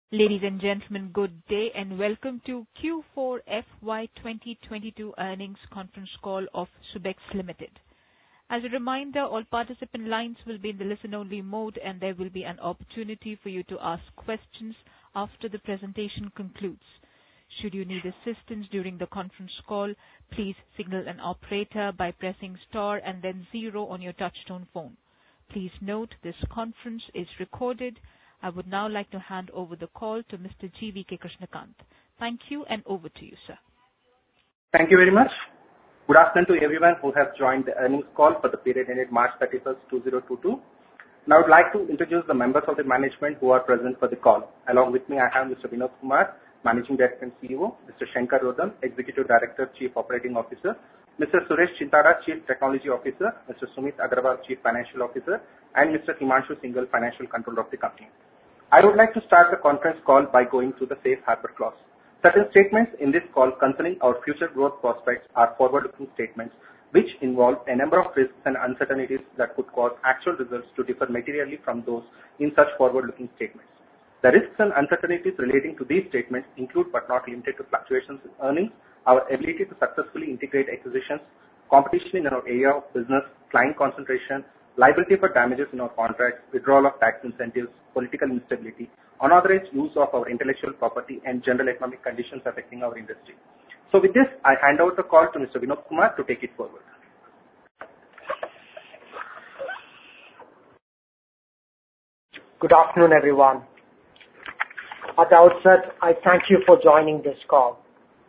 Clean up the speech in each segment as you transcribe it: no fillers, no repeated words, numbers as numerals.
Ladies and gentlemen, good day and welcome to Q4 FY 2022 earnings conference call of Subex Limited. As a reminder, all participant lines will be in the listen-only mode, and there will be an opportunity for you to ask questions after the presentation concludes. Should you need assistance during the conference call, please signal an operator by pressing star and then zero on your touchtone phone. Please note this conference is recorded. I would now like to hand over the call to Mr. G.V.K. Krishnakant. Thank you, and over to you, sir. Thank you very much. Good afternoon to everyone who has joined the earnings call for the period ended March 31st, 2022. Now I would like to introduce the members of the management who are present for the call. Along with me, I have Mr. Vinod Kumar, Managing Director and CEO, Mr. Shankar Radan, Executive Director, Chief Operating Officer, Mr. Suresh Chintada, Chief Technology Officer, Mr. Sumit Agrawal, Chief Financial Officer, and Mr. Himanshu Singhal, Financial Controller of the company. I would like to start the conference call by going through the safe harbor clause. Certain statements in this call concerning our future growth prospects are forward-looking statements which involve a number of risks and uncertainties that could cause actual results to differ materially from those in such forward-looking statements. The risks and uncertainties relating to these statements include but not limited to fluctuations in earnings, our ability to successfully integrate acquisitions, competition in our area of business, client concentration, liability for damages in our contracts, withdrawal of tax incentives, political instability, unauthorized use of our intellectual property, and general economic conditions affecting our industry. So with this, I hand over the call to Mr. Vinod Kumar to take it forward. Good afternoon, everyone. At the outset, I thank you for joining this call.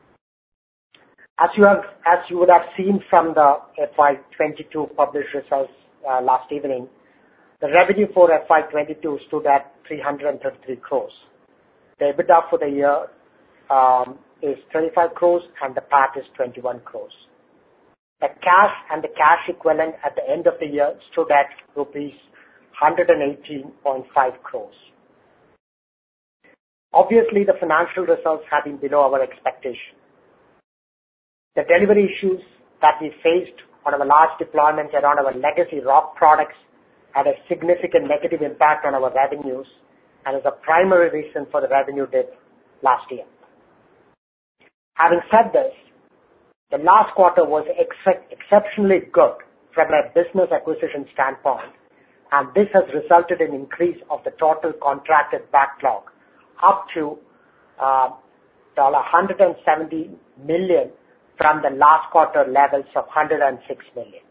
As you would have seen from the FY 22 published results last evening, the revenue for FY 22 stood at 333 crores. The EBITDA for the year is 35 crores and the PAT is 21 crores. The cash and the cash equivalent at the end of the year stood at rupees 118.5 crores. Obviously, the financial results have been below our expectation. The delivery issues that we faced on our large deployments around our legacy rock products had a significant negative impact on our revenues and is a primary reason for the revenue dip last year. Having said this, the last quarter was exceptionally good from a business acquisition standpoint, and this has resulted in increase of the total contracted backlog up to $170 million from the last quarter levels of $106 million.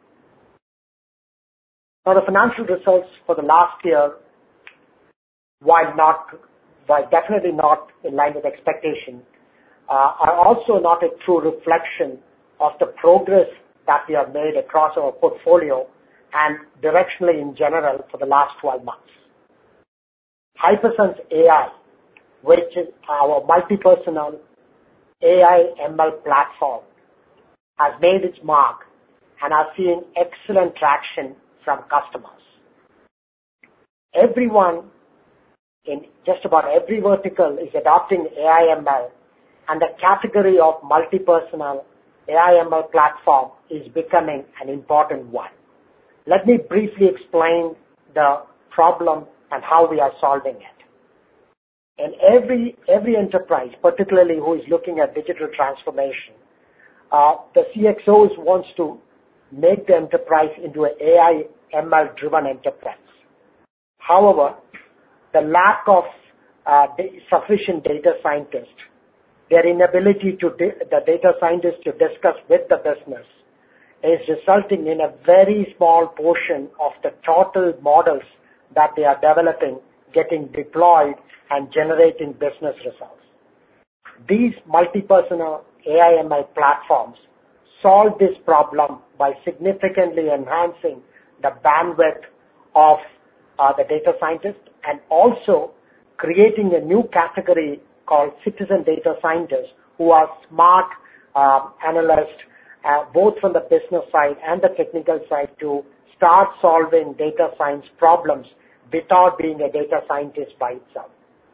Now, the financial results for the last year, while definitely not in line with expectation, are also not a true reflection of the progress that we have made across our portfolio and directionally in general for the last 12 months. Hypersense AI, which is our multi-personal AI ML platform, has made its mark and are seeing excellent traction from customers. Everyone in just about every vertical is adopting AI ML, and the category of multi-personal AI ML platform is becoming an important one. Let me briefly explain the problem and how we are solving it. In every enterprise, particularly who is looking at digital transformation, the CXOs wants to make the enterprise into an AI ML driven enterprise. However, the lack of sufficient data scientists, their inability the data scientists to discuss with the business is resulting in a very small portion of the total models that they are developing getting deployed and generating business results. These multi-personal AI ML platforms solve this problem by significantly enhancing the bandwidth of the data scientists and also creating a new category called citizen data scientists who are smart analysts both from the business side and the technical side to start solving data science problems without being a data scientist by itself.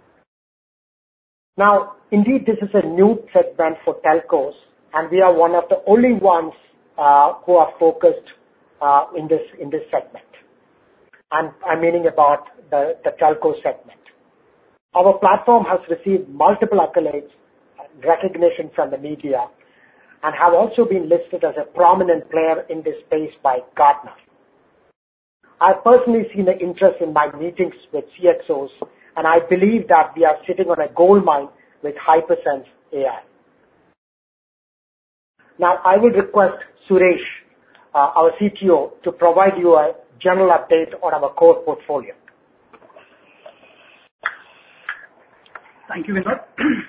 Now, indeed, this is a new segment for telcos, and we are one of the only ones who are focused in this segment. And I'm meaning about the telco segment. Our platform has received multiple accolades and recognition from the media and have also been listed as a prominent player in this space by Gartner. I've personally seen the interest in my meetings with CXOs, and I believe that we are sitting on a gold mine with HyperSense AI. Now, I will request Suresh, our CTO, to provide you a general update on our core portfolio. Thank you, Vinod.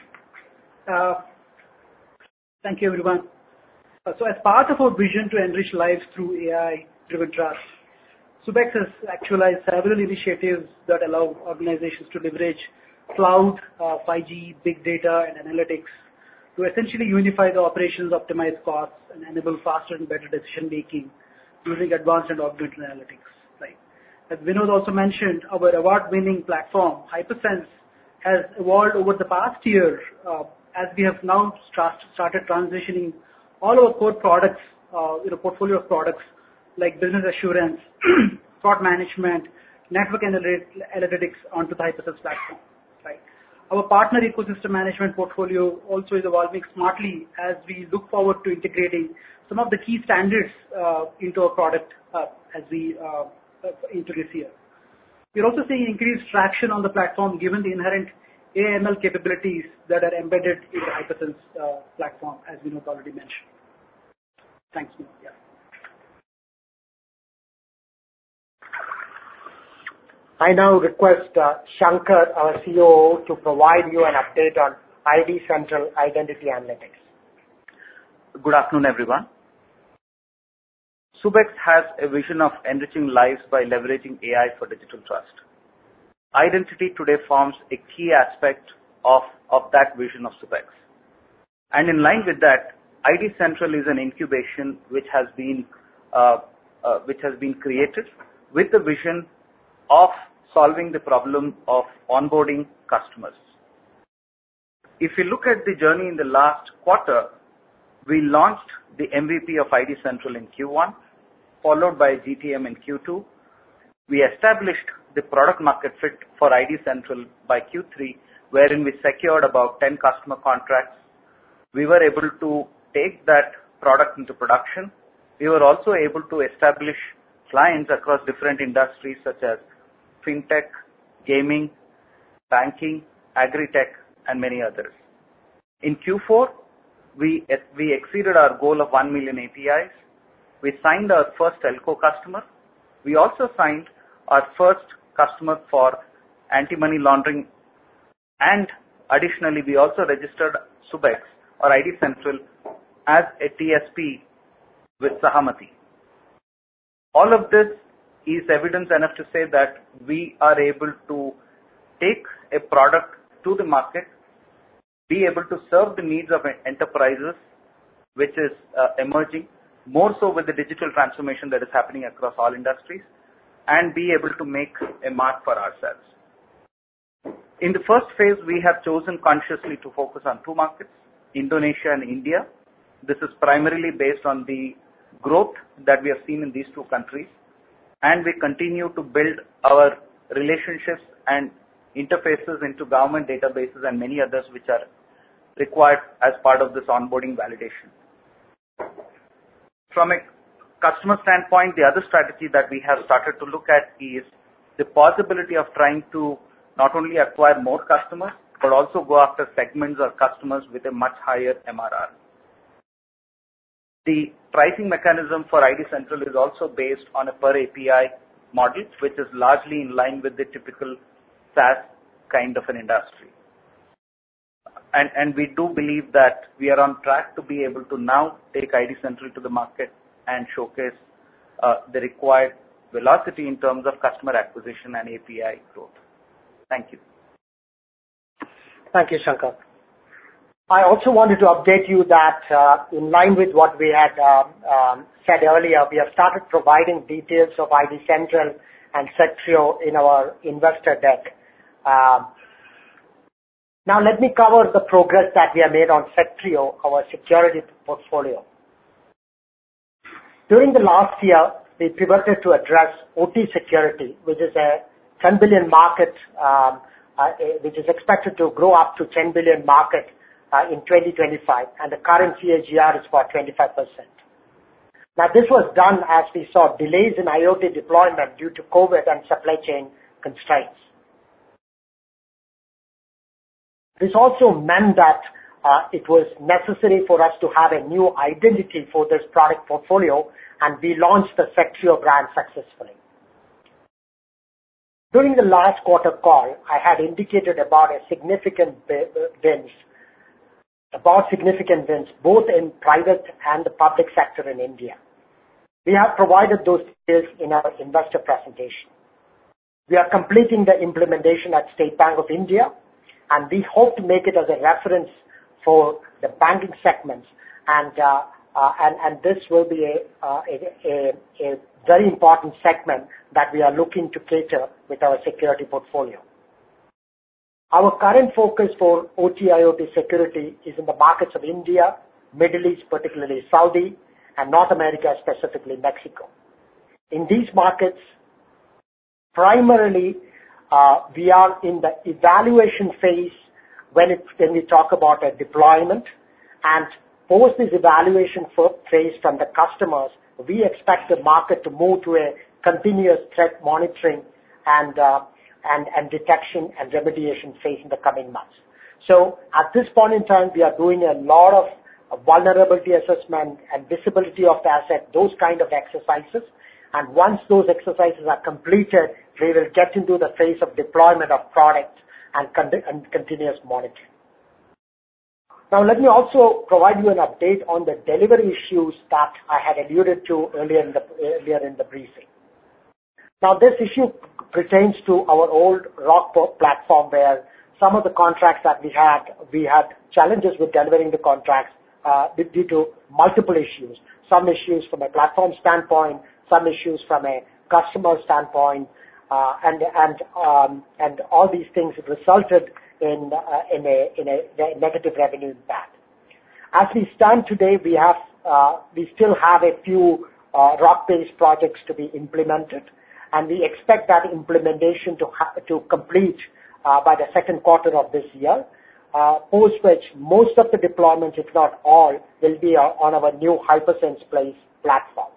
Thank you, everyone. So as part of our vision to enrich lives through AI-driven trust, Subex has actualized several initiatives that allow organizations to leverage cloud, 5G, big data, and analytics to essentially unify the operations, optimize costs, and enable faster and better decision-making using advanced and augmented analytics. Right. As Vinod also mentioned, our award-winning platform, HyperSense, has evolved over the past year as we have now started transitioning all our core products, portfolio of products like business assurance, fraud management, network analytics onto the HyperSense platform. Right. Our partner ecosystem management portfolio also is evolving smartly as we look forward to integrating some of the key standards into our product as we into this year. We're also seeing increased traction on the platform given the inherent AML capabilities that are embedded in the HyperSense platform, as Vinod already mentioned. Thanks, Vinod. Yeah. I now request Shankar, our COO, to provide you an update on ID Central Identity Analytics. Good afternoon, everyone. Subex has a vision of enriching lives by leveraging AI for digital trust. Identity today forms a key aspect of that vision of Subex. And in line with that, ID Central is an incubation which has been created with the vision of solving the problem of onboarding customers. If you look at the journey in the last quarter, we launched the MVP of ID Central in Q1, followed by GTM in Q2. We established the product market fit for ID Central by Q3, wherein we secured about 10 customer contracts. We were able to take that product into production. We were also able to establish clients across different industries such as fintech, gaming, banking, agri-tech, and many others. In Q4, we exceeded our goal of 1 million APIs. We signed our first telco customer. We also signed our first customer for anti-money laundering, and additionally, we also registered Subex or ID Central as a TSP with Sahamati. All of this is evidence enough to say that we are able to take a product to the market, be able to serve the needs of enterprises, which is emerging, more so with the digital transformation that is happening across all industries, and be able to make a mark for ourselves. In the first phase, we have chosen consciously to focus on two markets, Indonesia and India. This is primarily based on the growth that we have seen in these two countries, and we continue to build our relationships and interfaces into government databases and many others which are required as part of this onboarding validation. From a customer standpoint, the other strategy that we have started to look at is the possibility of trying to not only acquire more customers, but also go after segments or customers with a much higher MRR. The pricing mechanism for ID Central is also based on a per API model, which is largely in line with the typical SaaS kind of an industry. And we do believe that we are on track to be able to now take ID Central to the market and showcase the required velocity in terms of customer acquisition and API growth. Thank you. Thank you, Shankar. I also wanted to update you that in line with what we had said earlier, we have started providing details of ID Central and Sectrio in our investor deck. Now let me cover the progress that we have made on Sectrio, our security portfolio. During the last year, we pivoted to address OT security, which is a 10 billion market which is expected to grow up to $10 billion market in 2025, and the current CAGR is for 25%. Now, this was done as we saw delays in IoT deployment due to COVID and supply chain constraints. This also meant that it was necessary for us to have a new identity for this product portfolio, and we launched the Sectrio brand successfully. During the last quarter call, I had indicated about significant wins both in private and the public sector in India. We have provided those details in our investor presentation. We are completing the implementation at State Bank of India, and we hope to make it as a reference for the banking segments, and this will be a very important segment that we are looking to cater with our security portfolio. Our current focus for OT/IoT security is in the markets of India, Middle East, particularly Saudi, and North America, specifically Mexico. In these markets, primarily, we are in the evaluation phase when we talk about a deployment, and post this evaluation phase from the customers, we expect the market to move to a continuous threat monitoring and detection and remediation phase in the coming months. So at this point in time, we are doing a lot of vulnerability assessment and visibility of the asset, those kind of exercises. And once those exercises are completed, we will get into the phase of deployment of products and continuous monitoring. Now, let me also provide you an update on the delivery issues that I had alluded to earlier in the briefing. Now, this issue pertains to our old Rock platform, where some of the contracts that we had challenges with delivering the contracts due to multiple issues. Some issues from a platform standpoint, some issues from a customer standpoint, and all these things resulted in a negative revenue impact. As we stand today, we still have a few Rock-based projects to be implemented, and we expect that implementation to complete by the second quarter of this year, post which most of the deployments, if not all, will be on our new HyperSense Place platform.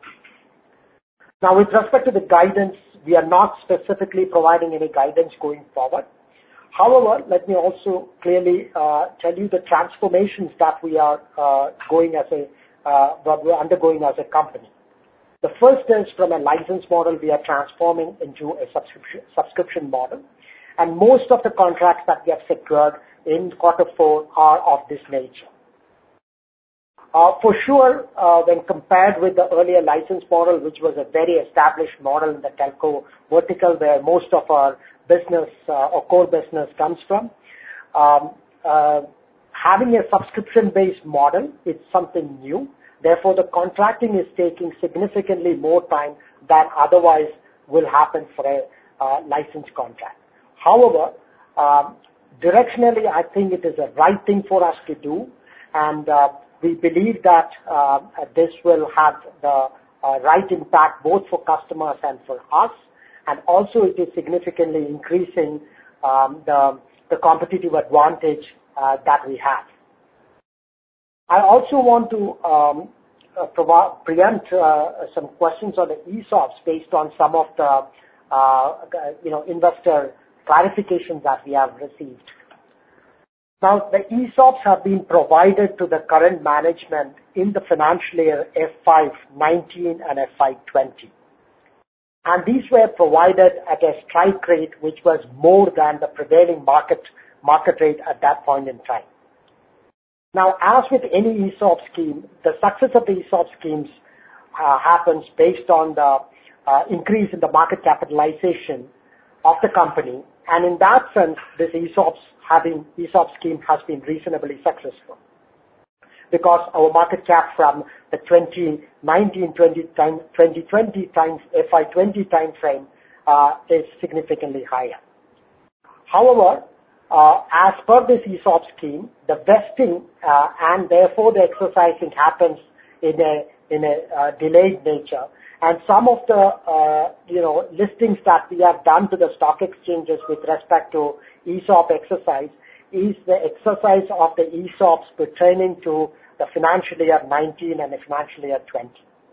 Now, with respect to the guidance, we are not specifically providing any guidance going forward. However, let me also clearly tell you the transformations that we are undergoing as a company. The first is from a license model, we are transforming into a subscription model, and most of the contracts that we have secured in quarter 4 are of this nature. For sure, when compared with the earlier license model, which was a very established model in the telco vertical, where most of our business or core business comes from, having a subscription-based model is something new. Therefore, the contracting is taking significantly more time than otherwise will happen for a license contract. However, directionally, I think it is the right thing for us to do, and we believe that this will have the right impact both for customers and for us, and also it is significantly increasing the competitive advantage that we have. I also want to preempt some questions on the ESOPs based on some of the investor clarifications that we have received. Now, the ESOPs have been provided to the current management in the financial year FY19 and FY20. And these were provided at a strike rate which was more than the prevailing market rate at that point in time. Now, as with any ESOP scheme, the success of the ESOP schemes happens based on the increase in the market capitalization of the company, and in that sense, this ESOP scheme has been reasonably successful, because our market cap from the 2020 times FY20 time frame is significantly higher. However, as per this ESOP scheme, the vesting and therefore the exercising happens in a in a delayed nature. And some of the, listings that we have done to the stock exchanges with respect to ESOP exercise is the exercise of the ESOPs pertaining to the financial year 19 and the financial year 20.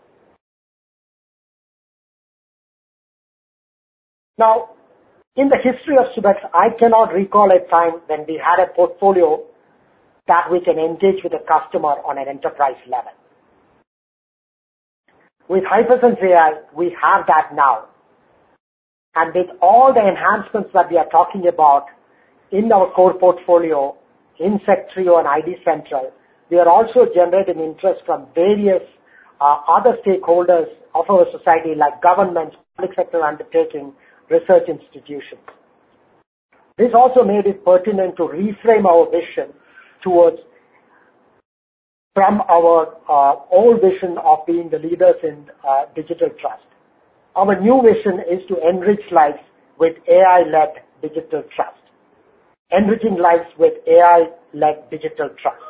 Now, in the history of Subex, I cannot recall a time when we had a portfolio that we can engage with a customer on an enterprise level. With HyperSense AI, we have that now. And with all the enhancements that we are talking about in our core portfolio, in Sectrio and ID Central, we are also generating interest from various other stakeholders of our society like governments, public sector undertaking, research institutions. This also made it pertinent to reframe our vision towards from our old vision of being the leaders in digital trust. Our new vision is to enrich lives with AI-led digital trust. Enriching lives with AI-led digital trust.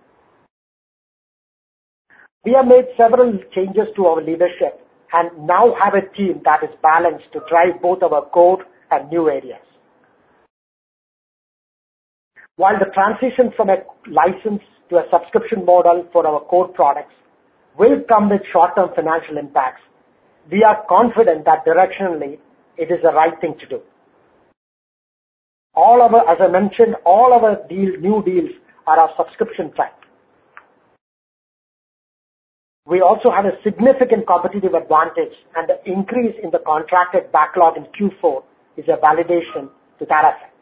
We have made several changes to our leadership and now have a team that is balanced to drive both our core and new areas. While the transition from a license to a subscription model for our core products will come with short-term financial impacts, we are confident that directionally it is the right thing to do. As I mentioned, all our new deals are of subscription type. We also have a significant competitive advantage, and the increase in the contracted backlog in Q4 is a validation to that effect.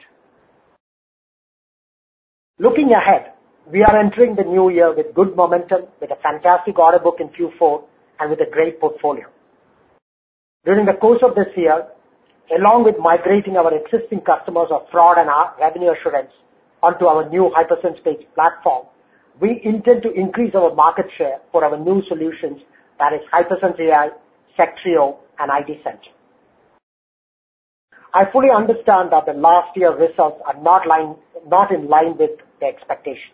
Looking ahead, we are entering the new year with good momentum, with a fantastic order book in Q4, and with a great portfolio. During the course of this year, along with migrating our existing customers of fraud and revenue assurance onto our new HyperSense platform, we intend to increase our market share for our new solutions, that is HyperSense AI, Sectrio, and ID Central. I fully understand that the last year results are not in line with the expectation.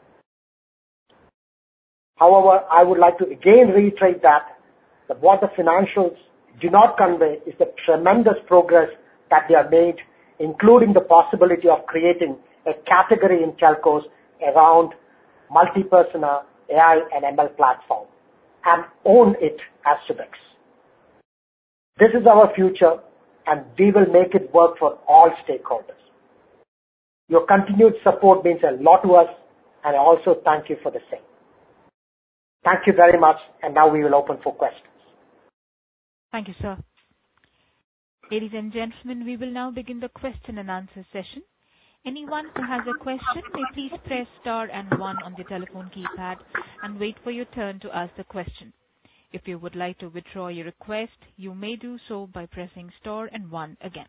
However, I would like to again reiterate that what the financials do not convey is the tremendous progress that we have made, including the possibility of creating a category in telcos around multi-persona AI and ML platform and own it as Subex. This is our future, and we will make it work for all stakeholders. Your continued support means a lot to us, and I also thank you for the same. Thank you very much, and now we will open for questions. Thank you, sir. Ladies and gentlemen, we will now begin the question and answer session. Anyone who has a question may please press star and 1 on the telephone keypad and wait for your turn to ask the question. If you would like to withdraw your request, you may do so by pressing star and 1 again.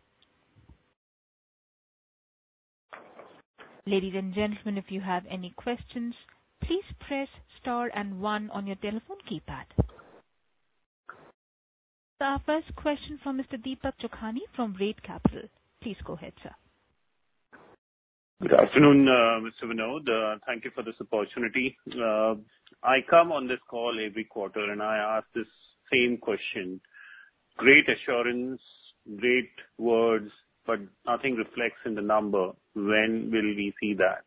Ladies and gentlemen, if you have any questions, please press star and 1 on your telephone keypad. So our first question from Mr. Deepak Chokhani from Rate Capital. Please go ahead, sir. Good afternoon, Mr. Vinod. Thank you for this opportunity. I come on this call every quarter and I ask this same question. Great assurance, great words, but nothing reflects in the number. When will we see that?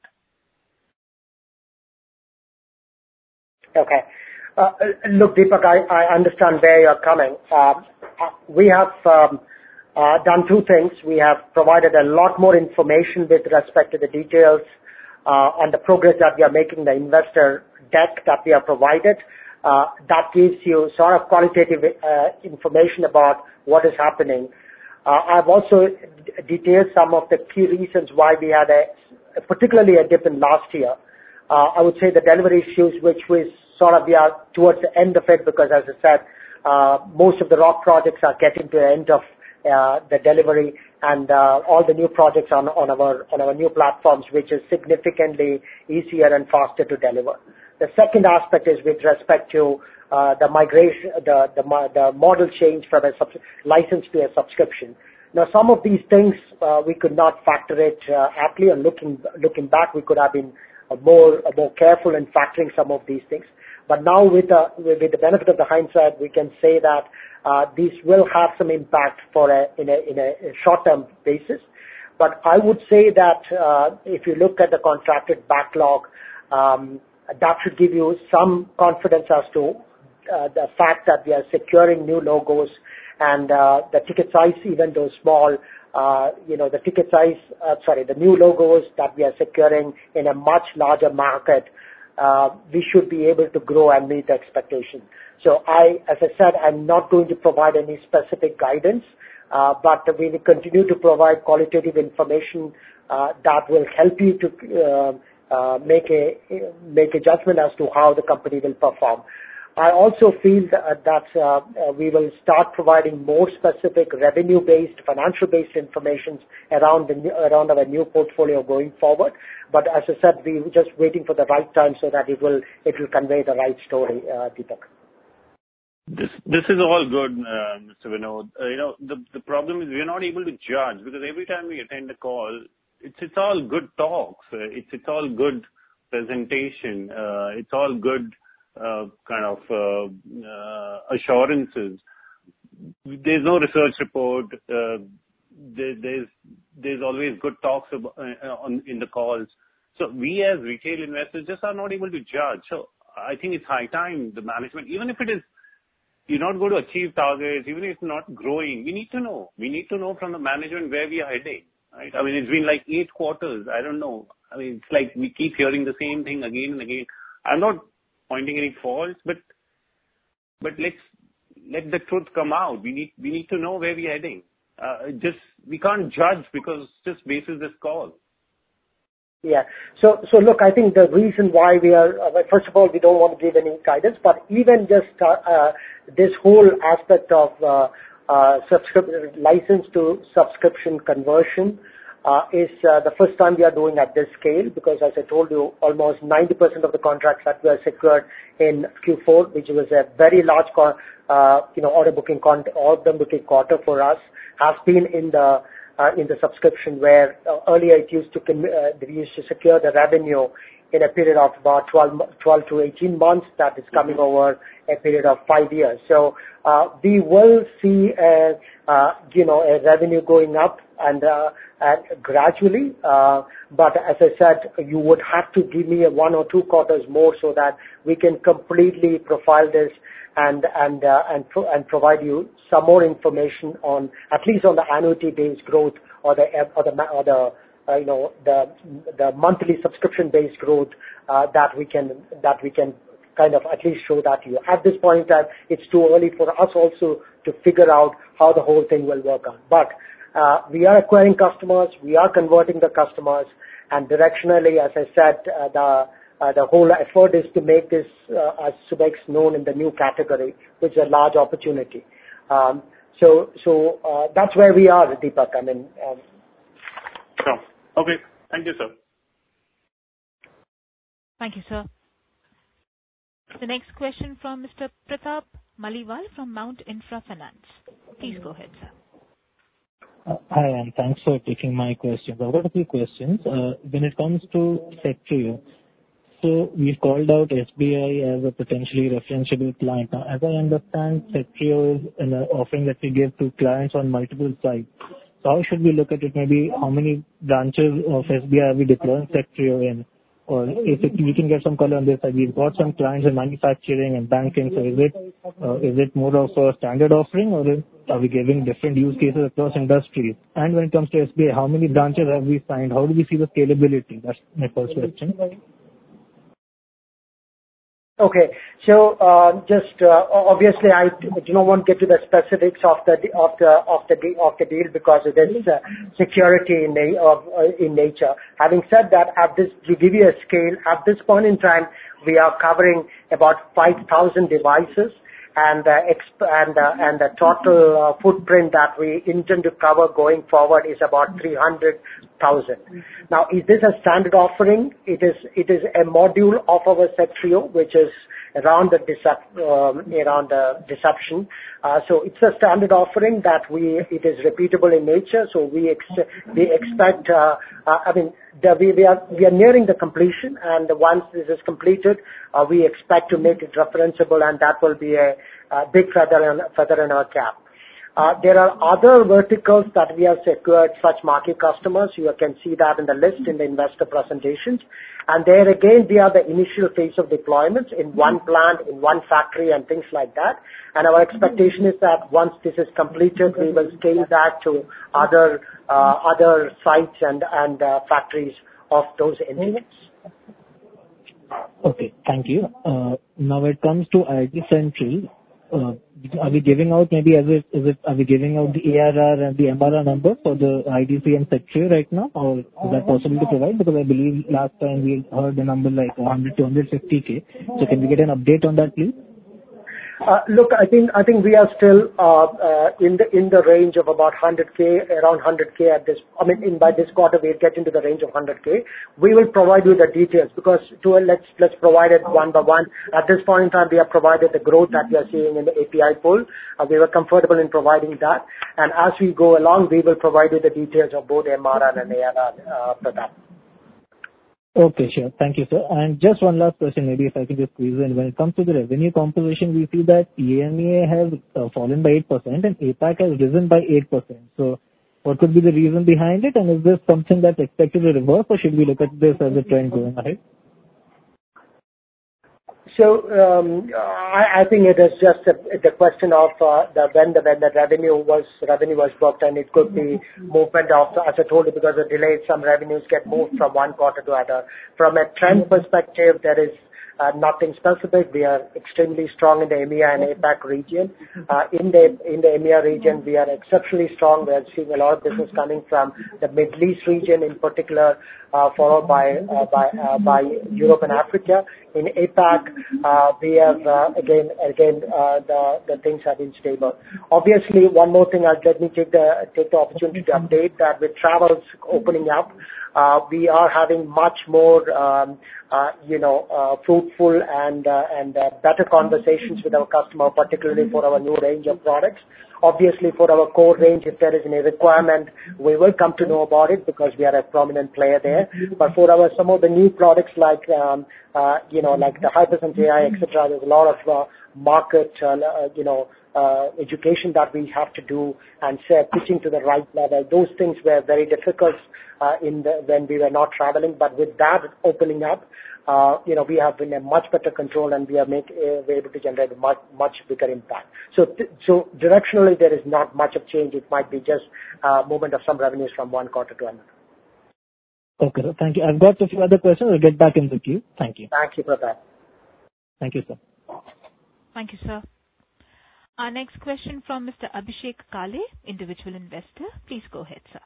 Okay. Look, Deepak, I understand where you're coming. We have done two things. We have provided a lot more information with respect to the details on the progress that we are making, the investor deck that we have provided. That gives you sort of qualitative information about what is happening. I've also detailed some of the key reasons why we had particularly a dip in last year. I would say the delivery issues, which was we are towards the end of it because, as I said, most of the rock projects are getting to the end of the delivery, and all the new projects on our new platforms, which is significantly easier and faster to deliver. The second aspect is with respect to the migration, the model change from a license to a subscription. Now, some of these things we could not factor it aptly, and looking back, we could have been more careful in factoring some of these things. But now with the benefit of the hindsight, we can say that these will have some impact in a short-term basis. But I would say that if you look at the contracted backlog, that should give you some confidence as to the fact that we are securing new logos, and the ticket size, even though small, the new logos that we are securing in a much larger market, we should be able to grow and meet the expectation. So as I said, I'm not going to provide any specific guidance, but we will continue to provide qualitative information that will help you to make a judgment as to how the company will perform. I also feel that we will start providing more specific revenue-based, financial-based information around our new portfolio going forward. But as I said, we were just waiting for the right time so that it will convey the right story, Deepak. This is all good, Mr. Vinod. The problem is we are not able to judge, because every time we attend a call, it's all good talks. It's all good presentation. It's all good assurances. There's no research report. There's always good talks in the calls. So we as retail investors just are not able to judge. So I think it's high time the management, even if it is you're not going to achieve targets, even if it's not growing, we need to know. We need to know from the management where we are heading. Right? I mean, it's been like 8 quarters. I don't know. I mean, it's like we keep hearing the same thing again and again. I'm not pointing any faults, but let's let the truth come out. We need to know where we're heading. We can't judge because just basis this call. Yeah. So look, I think the reason why we are, first of all, we don't want to give any guidance, but even just this whole aspect of license to subscription conversion is the first time we are doing at this scale, because as I told you, almost 90% of the contracts that were secured in Q4, which was a very large order booking quarter for us, has been in the subscription, where earlier we used to secure the revenue in a period of about 12 to 18 months. That is coming over a period of 5 years. So we will see a revenue going up and gradually. But as I said, you would have to give me 1 or 2 quarters more so that we can completely profile this and provide you some more information on, at least on the annuity-based growth or the monthly subscription-based growth that we can kind of at least show that to you. At this point in time, it's too early for us also to figure out how the whole thing will work out. But we are acquiring customers, we are converting the customers, and directionally, as I said, the whole effort is to make this as Subex known in the new category, which is a large opportunity. So that's where we are, Deepak. I mean. Sure. Okay. Thank you, sir. Thank you, sir. The next question from Mr. Pratap Maliwal from Mount Infra Finance. Please go ahead, sir. Hi, and thanks for taking my questions. I've got a few questions. When it comes to Sectrio, so we've called out SBI as a potentially referenceable client. Now, as I understand, Sectrio is an offering that we give to clients on multiple sites. So how should we look at it? Maybe how many branches of SBI are we deploying Sectrio in? Or if we can get some color on this, we've got some clients in manufacturing and banking. So is it more of a standard offering, or are we giving different use cases across industries? And when it comes to SBI, how many branches have we signed? How do we see the scalability? That's my first question. Okay. So just obviously, I do not want to get to the specifics of the deal because it is security in nature. Having said that, to give you a scale, at this point in time, we are covering about 5,000 devices, and the total footprint that we intend to cover going forward is about 300,000. Now, is this a standard offering? It is a module of our Sectrio, which changes around the deception. So it's a standard offering that it is repeatable in nature. So we expect, we are nearing the completion, and once this is completed, we expect to make it referenceable, and that will be a big feather in our cap. There are other verticals that we have secured such marquee customers. You can see that in the list in the investor presentations. And there again, we are the initial phase of deployments in one plant, in one factory, and things like that. And our expectation is that once this is completed, we will scale that to other sites and factories of those entities. Okay, thank you. Now when it comes to IT Central, are we giving out maybe are we giving out the ARR and the MRR number for the IDC and Sectrio right now, or is that possible to provide? Because I believe last time we heard the number like 100 to 150K. So can we get an update on that, please? Look, I think we are still in the range of about 100K, around 100K at this. By this quarter we'll get into the range of 100K. We will provide you the details because let's provide it one by one. At this point in time, we have provided the growth that we are seeing in the API pool. We were comfortable in providing that, and as we go along, we will provide you the details of both MRR and ARR for that. Okay, sure. Thank you, sir. And just one last question, maybe if I can just squeeze in. When it comes to the revenue composition, we see that EMEA has fallen by 8% and APAC has risen by 8%. So what could be the reason behind it? And is this something that's expected to reverse, or should we look at this as a trend going ahead? So I think it is just the question of when the revenue was booked, and it could be movement of, as I told you, because of delays, some revenues get moved from one quarter to other. From a trend perspective, there is nothing specific. We are extremely strong in the EMEA and APAC region. In the EMEA region, we are exceptionally strong. We are seeing a lot of business coming from the Middle East region in particular, followed by Europe and Africa. In APAC, we have again the things have been stable. Obviously, one more thing, let me take the opportunity to update that with travels opening up, we are having much more fruitful and better conversations with our customer, particularly for our new range of products. Obviously, for our core range, if there is any requirement, we will come to know about it because we are a prominent player there. But for some of the new products like like the Hypersense AI, etc., there's a lot of market education that we have to do and pitching to the right level. Those things were very difficult when we were not traveling. But with that opening up, we have been in much better control, and we are able to generate a much bigger impact. So directionally, there is not much of change. It might be just movement of some revenues from one quarter to another. Okay, sir. Thank you. I've got a few other questions. I'll get back in the queue. Thank you. Thank you for that. Thank you, sir. Thank you, sir. Our next question from Mr. Abhishek Kale, individual investor. Please go ahead, sir.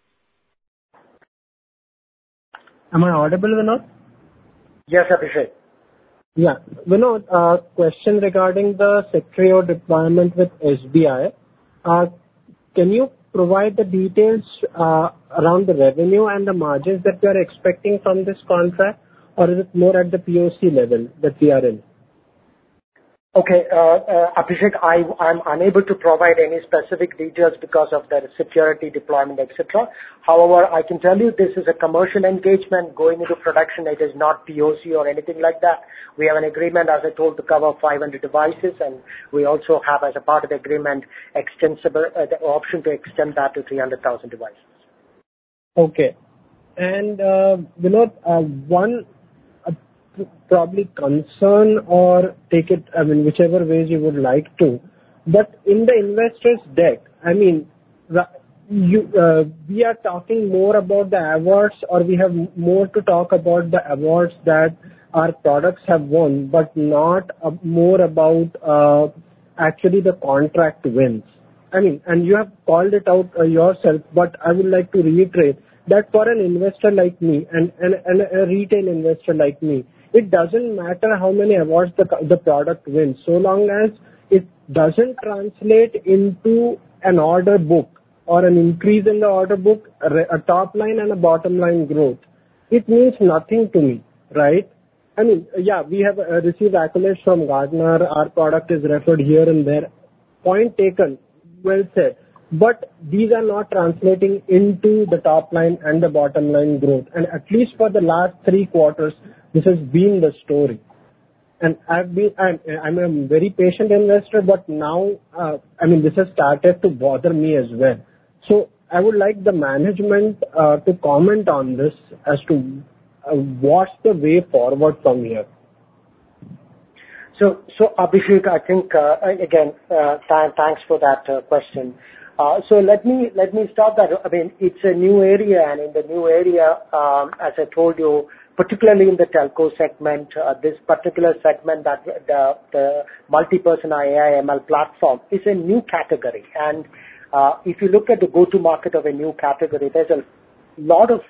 Am I audible, Vinod? Yes, Abhishek. Yeah. Vinod, question regarding the Sectrio deployment with SBI. Can you provide the details around the revenue and the margins that we are expecting from this contract, or is it more at the POC level that we are in? Okay, Abhishek, I'm unable to provide any specific details because of the security deployment, etc. However, I can tell you this is a commercial engagement going into production. It is not POC or anything like that. We have an agreement, as I told, to cover 500 devices, and we also have, as a part of the agreement, the option to extend that to 300,000 devices. Okay. And Vinod, one probably concern, or take it, whichever ways you would like to. But in the investors deck, we are talking more about the awards, or we have more to talk about the awards that our products have won, but not more about actually the contract wins. And you have called it out yourself, but I would like to reiterate that for an investor like me and a retail investor like me, it doesn't matter how many awards the product wins, so long as it doesn't translate into an order book or an increase in the order book, a top line and a bottom line growth. It means nothing to me, right? I mean, yeah, we have received accolades from Gartner. Our product is referred here and there. Point taken. Well said. But these are not translating into the top line and the bottom line growth. And at least for the last 3 quarters, this has been the story. And I'm a very patient investor, but now, this has started to bother me as well. So I would like the management to comment on this as to what's the way forward from here. So Abhishek, I think again, thanks for that question. So let me start that. I mean, it's a new area, and in the new area, as I told you, particularly in the telco segment, this particular segment, that the multi-person AI ML platform is a new category. And if you look at the go-to-market of a new category, there's a lot of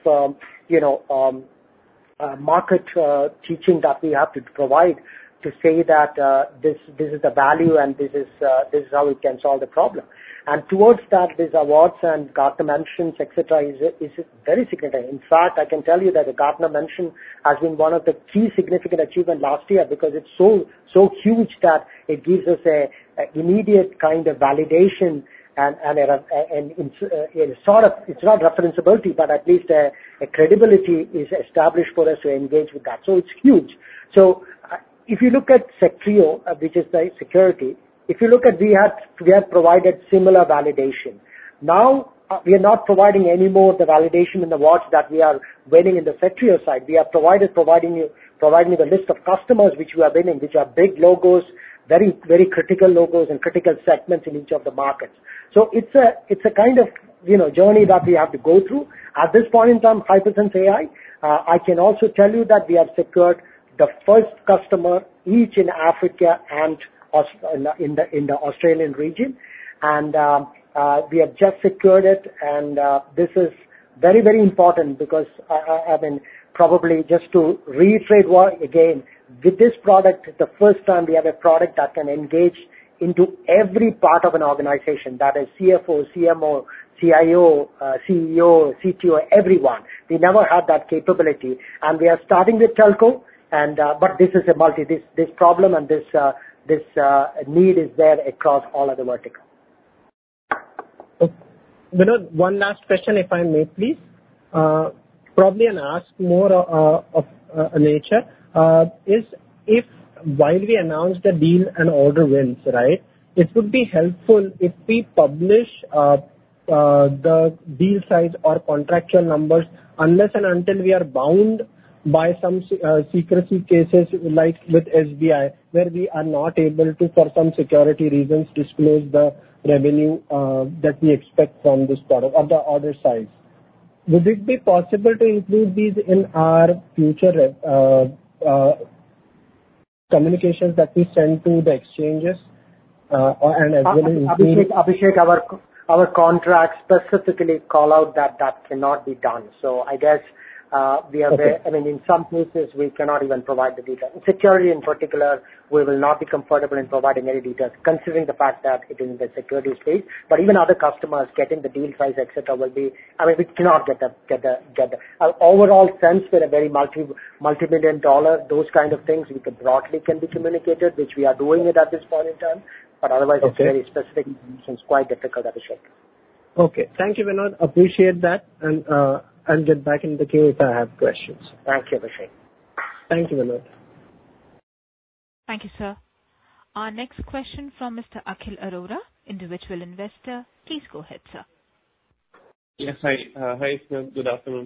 market teaching that we have to provide to say that this is the value and this is how it can solve the problem. And towards that, these awards and Gartner mentions, etc., is very significant. In fact, I can tell you that the Gartner mention has been one of the key significant achievements last year, because it's so huge that it gives us a immediate kind of validation and it's not referenceability, but at least a credibility is established for us to engage with that. So it's huge. So if you look at Sectrio, which is the security, if you look at, we have provided similar validation. Now we are not providing any more the validation in the awards that we are winning in the Sectrio side. We are providing you the list of customers which we are winning, which are big logos, very, very critical logos and critical segments in each of the markets. So it's a kind of journey that we have to go through. At this point in time, Hypersense AI, I can also tell you that we have secured the first customer each in Africa and in the Australian region, and we have just secured it. And this is very, very important, because I mean, probably just to reiterate again, with this product, it's the first time we have a product that can engage into every part of an organization, that is CFO, CMO, CIO, CEO, CTO, everyone. We never had that capability, and we are starting with telco. And but this is this problem and this need is there across all other verticals. Vinod, one last question, if I may, please. Probably an ask more of a nature is, if while we announce the deal and order wins, right, it would be helpful if we publish the deal size or contractual numbers, unless and until we are bound by some secrecy cases like with SBI, where we are not able to, for some security reasons, disclose the revenue that we expect from this product or the order size. Would it be possible to include these in our future communications that we send to the exchanges? And as well as Abhishek, our contract specifically call out that cannot be done. So I guess we are okay. I mean, in some cases we cannot even provide the details. In security in particular, we will not be comfortable in providing any details, considering the fact that it is in the security space. But even other customers getting the deal size, etc., will be. I mean, we cannot get the overall sense with a very multi-million dollar, those kind of things we can broadly be communicated, which we are doing it at this point in time. But otherwise, It's very specific information. It's quite difficult, Abhishek. Okay. Thank you, Vinod. Appreciate that. And I'll get back in the queue if I have questions. Thank you, Abhishek. Thank you, Vinod. Thank you, sir. Our next question from Mr. Akhil Arora, individual investor. Please go ahead, sir. Yes, hi. Hi, sir. Good afternoon.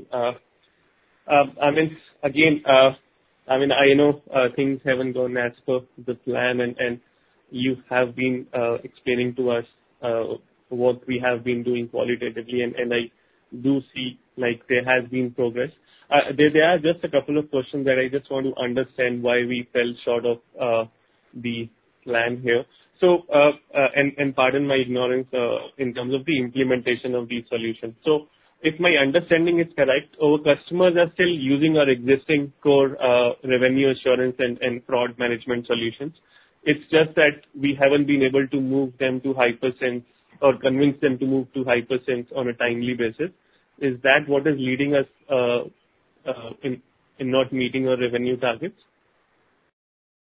I know things haven't gone as per the plan, and you have been explaining to us what we have been doing qualitatively, and I do see like there has been progress. There are just a couple of questions that I just want to understand why we fell short of the plan here. So, and pardon my ignorance in terms of the implementation of these solutions. So, if my understanding is correct, our customers are still using our existing core revenue assurance and fraud management solutions. It's just that we haven't been able to move them to Hypersense or convince them to move to Hypersense on a timely basis. Is that what is leading us in not meeting our revenue targets?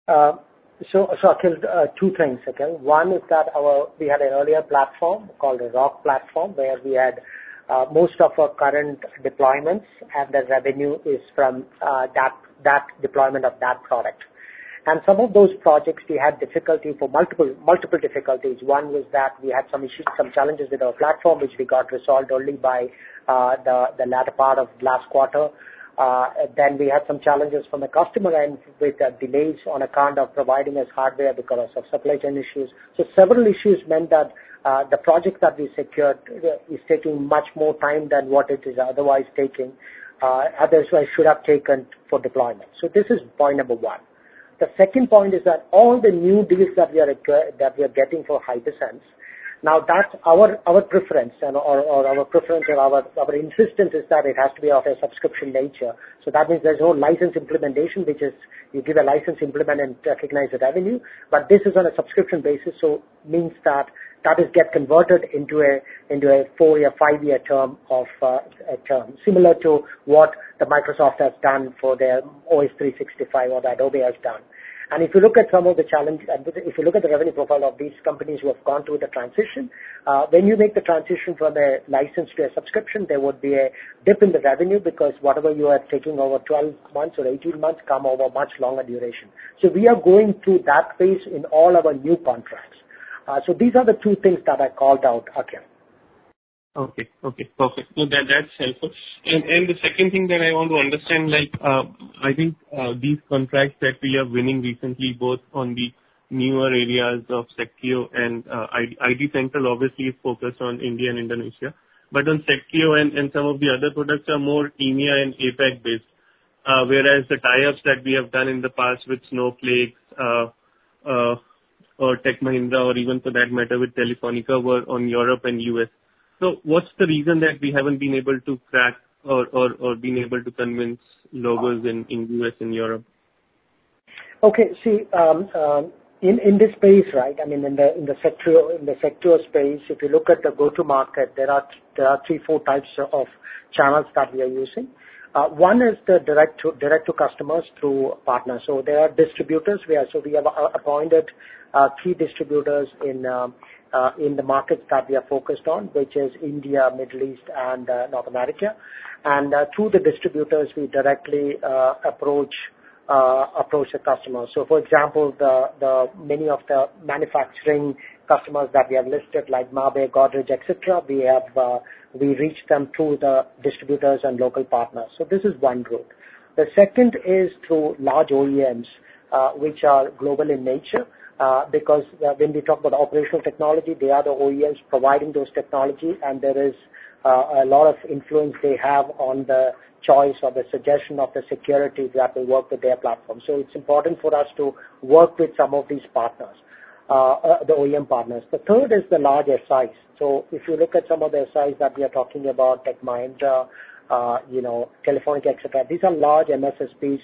So Akhil, two things. Okay, one is that we had an earlier platform called the Rock platform where we had most of our current deployments, and the revenue is from that deployment of that product. And some of those projects we had difficulty for multiple difficulties. One was that we had some issues, some challenges with our platform, which we got resolved only by the latter part of last quarter. Then we had some challenges from the customer end with delays on account of providing us hardware because of supply chain issues. So several issues meant that the project that we secured is taking much more time than what it is otherwise taking. Otherwise should have taken for deployment. So this is point number one. The second point is that all the new deals that we are getting for HyperSense, now that's our preference or our preference or our insistence is that it has to be of a subscription nature. So that means there's no license implementation, which is you give a license, implement, and recognize the revenue. But this is on a subscription basis, so means that is get converted into a 4-year, 5-year term of a term, similar to what the Microsoft has done for their OS 365 or the Adobe has done. And if you look at some of the challenge, if you look at the revenue profile of these companies who have gone through the transition, when you make the transition from a license to a subscription, there would be a dip in the revenue because whatever you are taking over 12 months or 18 months come over much longer duration. So we are going through that phase in all our new contracts. So these are the two things that I called out, Akhil. Okay, perfect. No, that's helpful. And the second thing that I want to understand, I think these contracts that we are winning recently, both on the newer areas of Sectio and ID Central, obviously is focused on India and Indonesia. But on Sectio and some of the other products are more EMEA and APAC based, whereas the tie-ups that we have done in the past with Snowflake, or Tech Mahindra, or even for that matter with Telefonica, were on Europe and US. So what's the reason that we haven't been able to crack or been able to convince logos in US and Europe? Okay, see, in this space, right? I mean, in the sector space, if you look at the go-to-market, there are 3-4 types of channels that we are using. One is the direct to customers through partners. So there are distributors. We have appointed key distributors in the markets that we are focused on, which is India, Middle East, and North America. And through the distributors, we directly approach the customers. So, for example, the many of the manufacturing customers that we have listed, like Mabe, Godrej, etc., we reach them through the distributors and local partners. So this is one route. The second is through large OEMs, which are global in nature. Because when we talk about operational technology, they are the OEMs providing those technology, and there is a lot of influence they have on the choice or the suggestion of the security that will work with their platform. So it's important for us to work with some of these partners, the OEM partners. The third is the large SIs. So if you look at some of the SIs that we are talking about, Tech Mahindra, Telefonica, etc., these are large MSSPs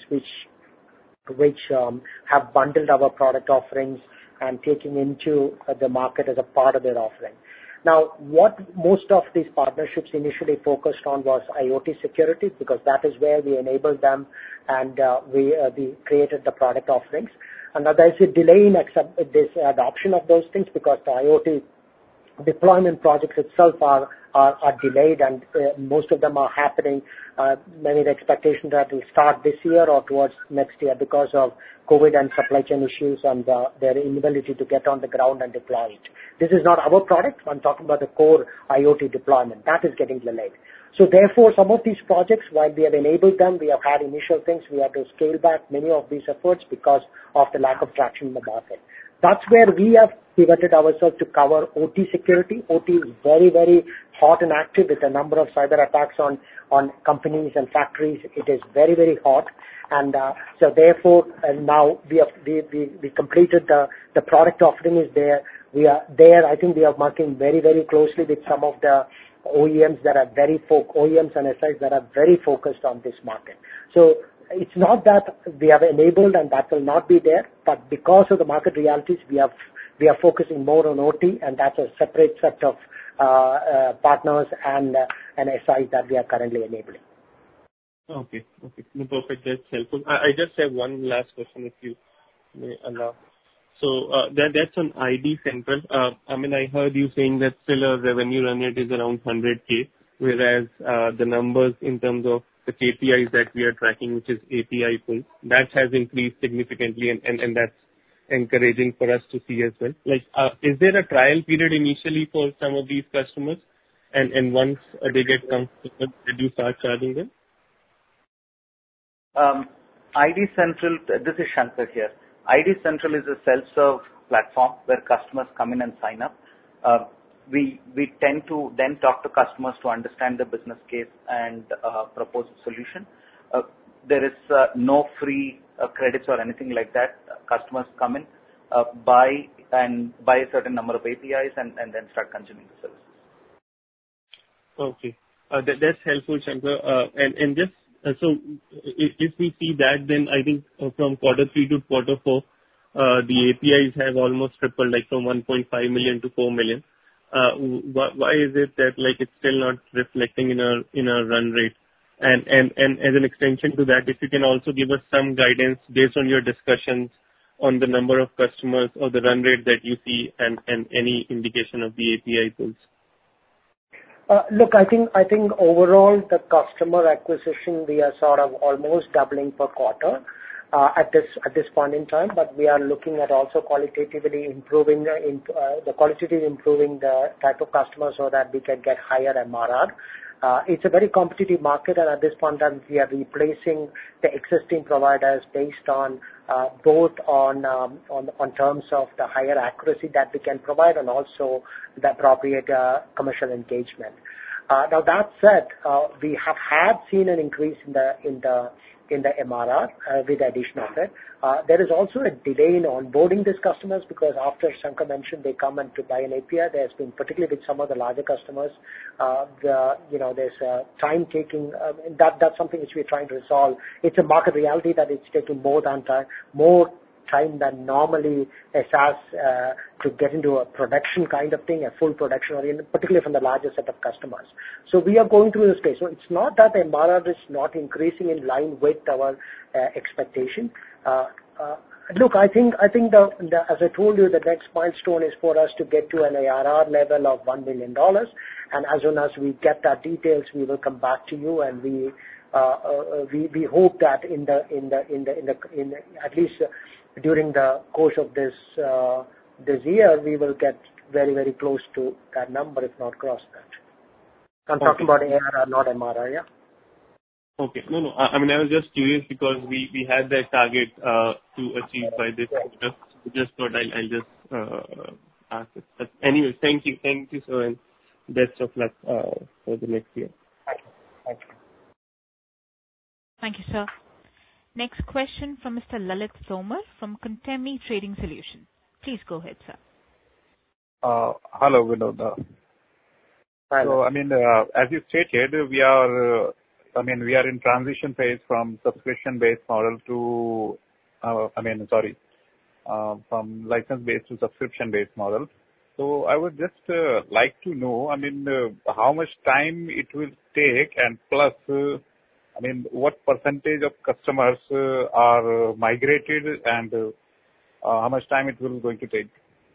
which have bundled our product offerings and taking into the market as a part of their offering. Now, what most of these partnerships initially focused on was IoT security, because that is where we enabled them and we created the product offerings. And now there's a delay in this adoption of those things because the IoT deployment projects itself are delayed, and most of them are happening. Maybe the expectation that will start this year or towards next year because of COVID and supply chain issues and their inability to get on the ground and deploy it. This is not our product. I'm talking about the core IoT deployment. That is getting delayed. So therefore, some of these projects, while we have enabled them, we have had initial things, we have to scale back many of these efforts because of the lack of traction in the market. That's where we have pivoted ourselves to cover OT security. OT is very, very hot and active with a number of cyber attacks on companies and factories. It is very, very hot. And so therefore, now we completed the product offering is there. We are there. I think we are working very, very closely with some of the OEMs that are OEMs and SIs that are very focused on this market. So it's not that we have enabled and that will not be there, but because of the market realities, we are focusing more on OT, and that's a separate set of partners and SIs that we are currently enabling. Okay. No, perfect. That's helpful. I just have one last question, if you may allow. So that's on ID Central. I heard you saying that still a revenue run rate is around 100K, whereas the numbers in terms of the KPIs that we are tracking, which is API pulls, that has increased significantly, and that's encouraging for us to see as well. Is there a trial period initially for some of these customers, and once they get comfortable, did you start charging them? ID Central, this is Shankar here. ID Central is a self-serve platform where customers come in and sign up. We tend to then talk to customers to understand the business case and propose a solution. There is no free credits or anything like that. Customers come in, buy a certain number of APIs and then start consuming the services. Okay. That's helpful, Shankar. And just so if we see that, then I think from quarter 3 to quarter 4, the APIs have almost tripled, from 1.5 million to 4 million. Why is it that it's still not reflecting in our run rate? And as an extension to that, if you can also give us some guidance based on your discussions on the number of customers or the run rate that you see and any indication of the API pulls. Look, I think overall the customer acquisition, we are sort of almost doubling per quarter at this point in time, but we are looking at also qualitatively improving the type of customers so that we can get higher MRR. It's a very competitive market, and at this point in time, we are replacing the existing providers based on both on terms of the higher accuracy that we can provide and also the appropriate commercial engagement. Now that said, we have seen an increase in the MRR with the addition of it. There is also a delay in onboarding these customers because after Shankar mentioned they come and to buy an API, there's been, particularly with some of the larger customers, there's time taking. That's something which we're trying to resolve. It's a market reality that it's taking more time than normally a SaaS to get into a production kind of thing, a full production, or particularly from the larger set of customers. So we are going through this phase. So it's not that the MRR is not increasing in line with our expectation. Look, I think as I told you, the next milestone is for us to get to an ARR level of $1 million, and as soon as we get that details, we will come back to you, and we hope that in at least during the course of this year, we will get very, very close to that number, if not cross that. I'm talking about ARR, not MRR, yeah? Okay. No. I was just curious because we had that target to achieve by this quarter. Just thought I'll just ask it. But anyway, thank you, sir, and best of luck for the next year. Thank you. Thank you, sir. Next question from Mr. Lalit Somar from Contemi Trading Solutions. Please go ahead, sir. Hello, Vinod. So, as you stated, we are in transition phase from subscription-based model to, from license-based to subscription-based model. So I would just like to know, how much time it will take, and plus, what percentage of customers are migrated, and how much time it will going to take?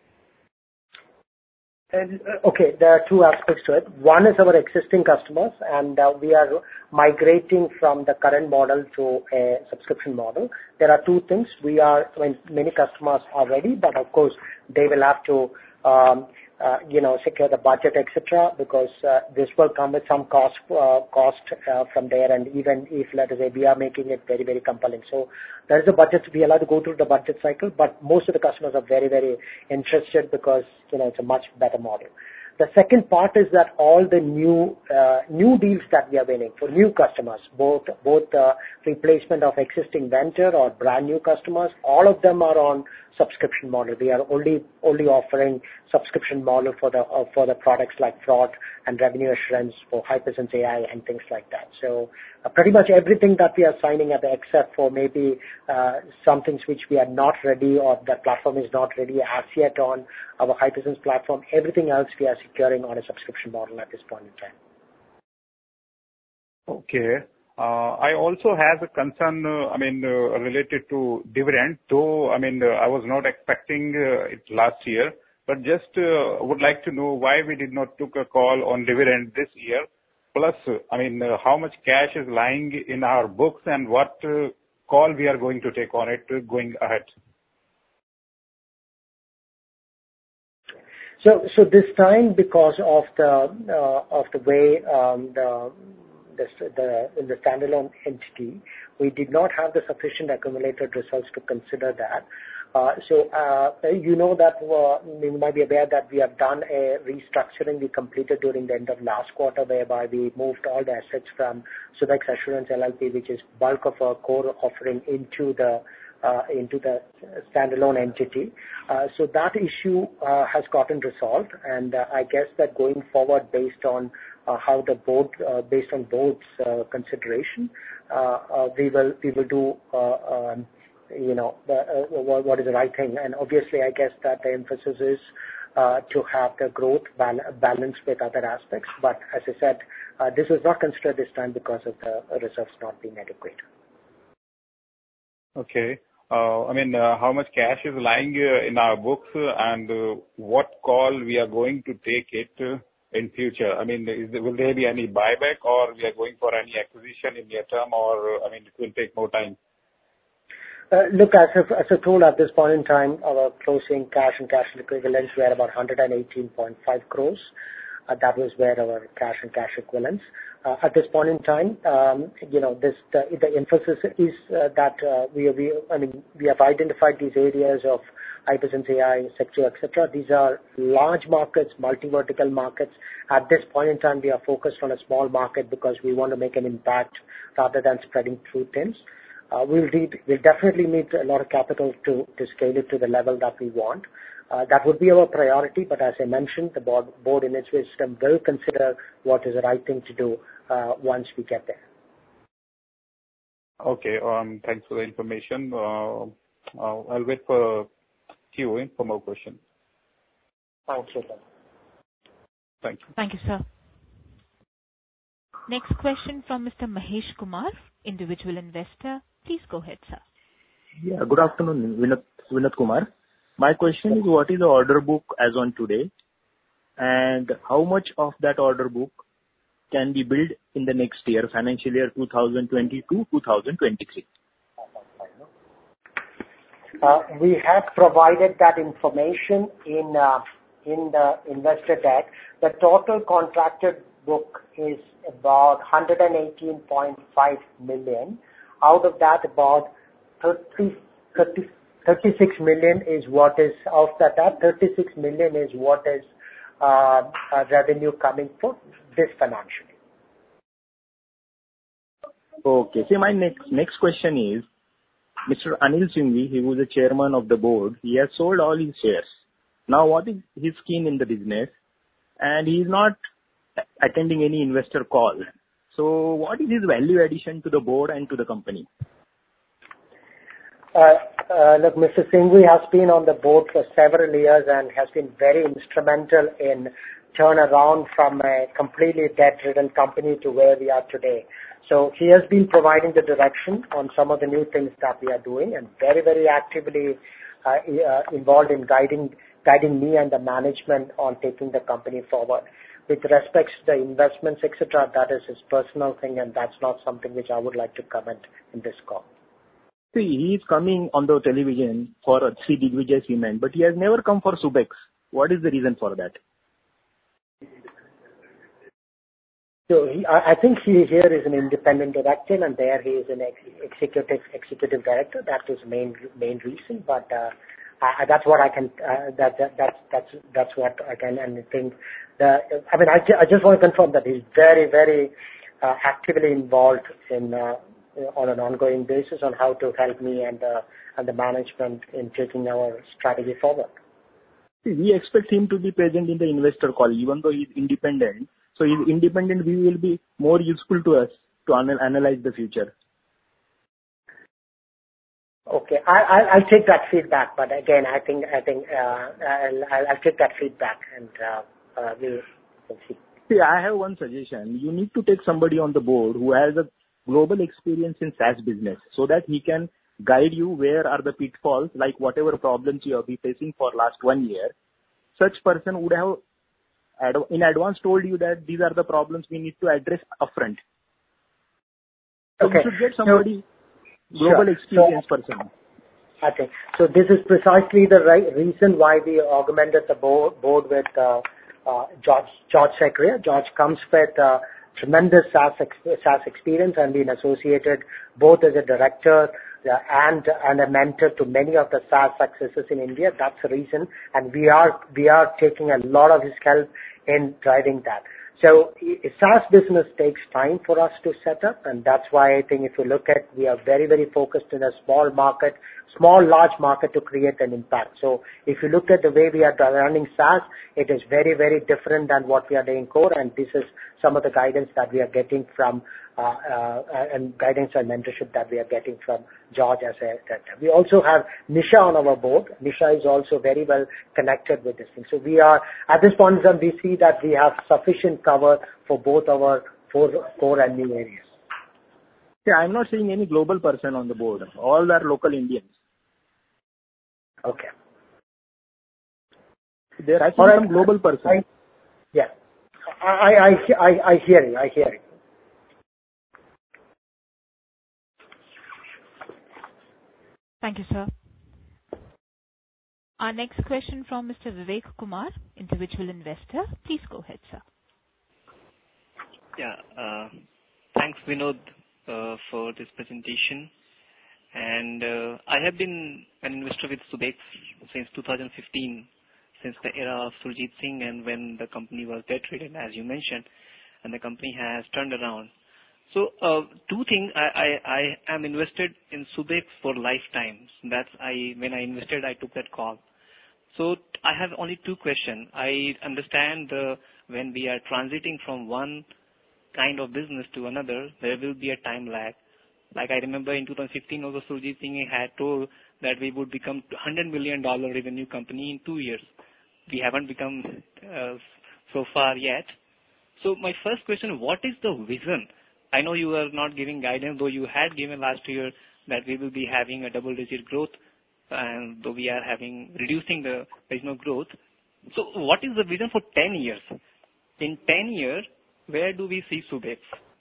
Okay, there are two aspects to it. One is our existing customers, and we are migrating from the current model to a subscription model. There are two things. Many customers are ready, but of course, they will have to secure the budget, etc., because this will come with some cost from there, and even if, let us say, we are making it very, very compelling. So there is a budget to be allowed to go through the budget cycle, but most of the customers are very, very interested because, it's a much better model. The second part is that all the new deals that we are winning for new customers, both replacement of existing vendor or brand new customers, all of them are on subscription model. We are only offering subscription model for the products like fraud and revenue assurance for Hypersense AI and things like that. So pretty much everything that we are signing up, except for maybe some things which we are not ready or the platform is not ready as yet on our Hypersense platform, everything else we are securing on a subscription model at this point in time. Okay. I also have a concern, related to dividend, though, I was not expecting it last year, but just would like to know why we did not took a call on dividend this year. Plus, how much cash is lying in our books and what call we are going to take on it going ahead. So this time, because of the way in the standalone entity, we did not have the sufficient accumulated results to consider that. You know that you might be aware that we have done a restructuring we completed during the end of last quarter, whereby we moved all the assets from Subex Assurance LLP, which is bulk of our core offering, into the standalone entity. So that issue has gotten resolved, and I guess that going forward, based on how the board, based on board's consideration, we will do what is the right thing. And obviously, I guess that the emphasis is to have the growth balanced with other aspects. But as I said, this was not considered this time because of the reserves not being adequate. Okay. How much cash is lying in our books, and what call we are going to take it in future? Will there be any buyback, or we are going for any acquisition in near term, or it will take more time? Look, as a tool at this point in time, our closing cash and cash equivalents were about 118.5 crores. That was where our cash and cash equivalents. At this point in time, the emphasis is that we have identified these areas of Hypersens AI, Sectrio, etc. These are large markets, multi-vertical markets. At this point in time, we are focused on a small market because we want to make an impact rather than spreading through things. We'll definitely need a lot of capital to scale it to the level that we want. That would be our priority, but as I mentioned, the board in its wisdom will consider what is the right thing to do once we get there. Okay. Thanks for the information. I'll wait for queuing for more questions. Thank you. Thank you. Thank you, sir. Next question from Mr. Mahesh Kumar, individual investor. Please go ahead, sir. Yeah, good afternoon, Vinod Kumar. My question is, what is the order book as on today, and how much of that order book can be billed in the next year, financial year 2022-2023? We have provided that information in the investor deck. The total contracted book is about 118.5 million. Out of that, about 36 million is what is of that. 36 million is what is revenue coming for this financial year. Okay. See, my next question is, Mr. Anil Singhvi, he was the chairman of the board. He has sold all his shares. Now, what is his scheme in the business? And he is not attending any investor call. So, what is his value addition to the board and to the company? Look, Mr. Singhvi has been on the board for several years and has been very instrumental in turnaround from a completely debt-ridden company to where we are today. So he has been providing the direction on some of the new things that we are doing, and very, very actively involved in guiding me and the management on taking the company forward. With respect to the investments, etc., that is his personal thing, and that's not something which I would like to comment in this call. See, he is coming on the television for Shree Digvijay Cement, but he has never come for Subex. What is the reason for that? So I think he here is an independent director, and there he is an executive director. That is the main reason. But that's what I can. That's what I can. And I think I just want to confirm that he's very, very actively involved in on an ongoing basis on how to help me and the management in taking our strategy forward. We expect him to be present in the investor call, even though he's independent. So his independent view will be more useful to us to analyze the future. Okay, I'll take that feedback. But again, I think I'll take that feedback and we'll see. See, I have one suggestion. You need to take somebody on the board who has a global experience in SaaS business so that he can guide you where are the pitfalls, like whatever problems you have been facing for last 1 year. Such person would have in advance told you that these are the problems we need to address upfront. So Okay. you should get somebody global experience person. Okay. So this is precisely the right reason why we augmented the board with George Secria. George comes with tremendous SaaS experience and been associated both as a director and a mentor to many of the SaaS successes in India. That's the reason, and we are taking a lot of his help in driving that. So SaaS business takes time for us to set up, and that's why I think if you look at, we are very, very focused in a small, large market to create an impact. So if you look at the way we are running SaaS, it is very, very different than what we are doing core, and this is some of the guidance that we are getting from, and guidance and mentorship that we are getting from George as a director. We also have Nisha on our board. Nisha is also very well connected with this thing. So we are, at this point in time, we see that we have sufficient cover for both our core and new areas. Yeah, I'm not seeing any global person on the board. All are local Indians. Okay. There are actually some global person. Yeah. I hear you. Thank you, sir. Our next question from Mr. Vivek Kumar, individual investor. Please go ahead, sir. Yeah. Thanks, Vinod, for this presentation. And I have been an investor with Subex since 2015, since the era of Surjit Singh, and when the company was debt-ridden, as you mentioned, and the company has turned around. So two things. I am invested in Subex for lifetime. When I invested, I took that call. So I have only two questions. I understand when we are transiting from one kind of business to another, there will be a time lag. Like I remember in 2015, also Surjit Singh had told that we would become $100 million revenue company in 2 years. We haven't become so far yet. So my first question, what is the vision? I know you are not giving guidance, though you had given last year that we will be having a double-digit growth, and though we are reducing there is no growth. So what is the vision for 10 years? In 10 years, where do we see Subex?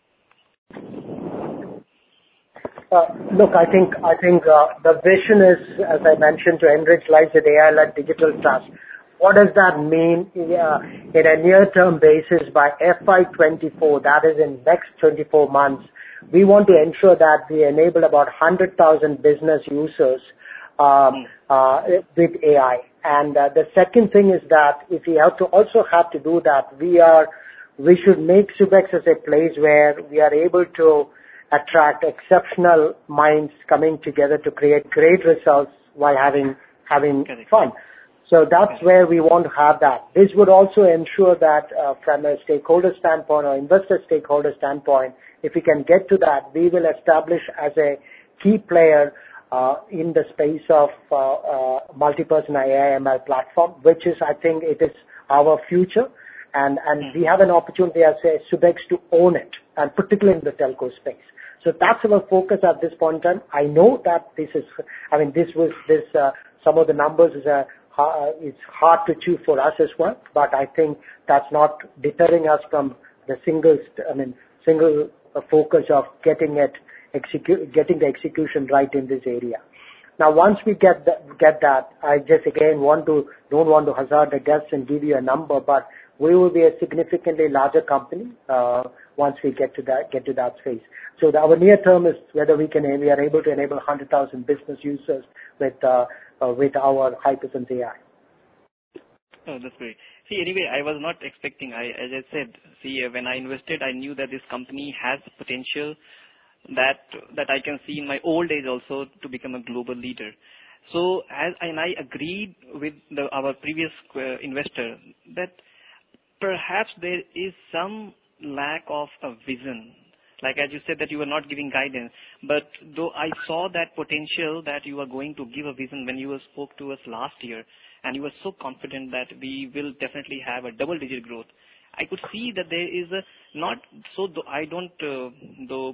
Look, I think the vision is, as I mentioned, to enrich lives with AI-led digital trust. What does that mean in a near-term basis by FY24, that is in next 24 months? We want to ensure that we enable about 100,000 business users with AI. And the second thing is that if we have to do that, we should make Subex as a place where we are able to attract exceptional minds coming together to create great results while having fun. So that's where we want to have that. This would also ensure that from a stakeholder standpoint or investor stakeholder standpoint, if we can get to that, we will establish as a key player in the space of multi-person AI/ML platform, which is, I think, it is our future. And we have an opportunity as a Subex to own it, and particularly in the telco space. So that's our focus at this point in time. I know that some of the numbers it's hard to chew for us as well, but I think that's not deterring us from the single focus of getting the execution right in this area. Now, once we get that, I just again don't want to hazard a guess and give you a number, but we will be a significantly larger company once we get to that phase. So our near term is whether we are able to enable 100,000 business users with our Hypersons AI. Oh, that's great. See, anyway, I was not expecting. As I said, when I invested, I knew that this company has potential that I can see in my old age also to become a global leader. So, I agreed with our previous investor that perhaps there is some lack of a vision. Like as you said that you were not giving guidance, but though I saw that potential that you were going to give a vision when you spoke to us last year, and you were so confident that we will definitely have a double-digit growth. I could see that there is I don't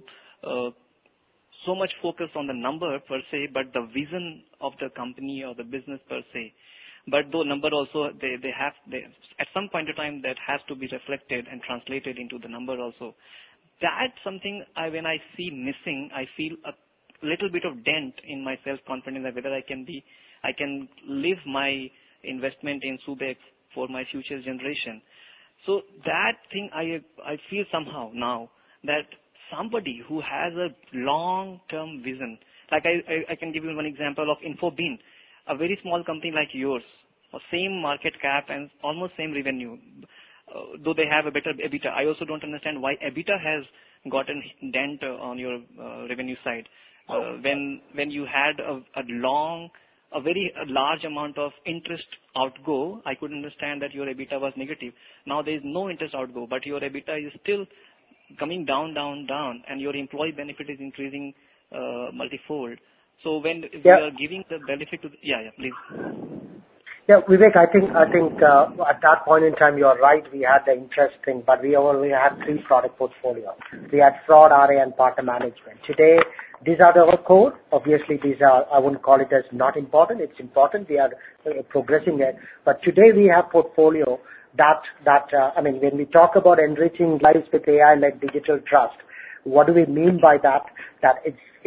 so much focus on the number per se, but the vision of the company or the business per se. But though number also, they at some point in time that has to be reflected and translated into the number also. That's something when I see missing, I feel a little bit of dent in my self-confidence that whether I can live my investment in Subex for my future generation. So that thing I feel somehow now that somebody who has a long-term vision, like I can give you one example of Infobin, a very small company like yours, same market cap and almost same revenue, though they have a better EBITDA. I also don't understand why EBITDA has gotten dent on your revenue side. When you had a very large amount of interest outgo, I could understand that your EBITDA was negative. Now there is no interest outgo, but your EBITDA is still coming down, and your employee benefit is increasing multifold. So when we are giving the benefit to please. Yeah, Vivek, I think at that point in time, you're right. We had the interest thing, but we only had 3 product portfolio. We had fraud, RA, and partner management. Today, these are our core. Obviously, these are, I wouldn't call it as not important. It's important. We are progressing it. But today we have portfolio that when we talk about enriching lives with AI-led digital trust, what do we mean by that? That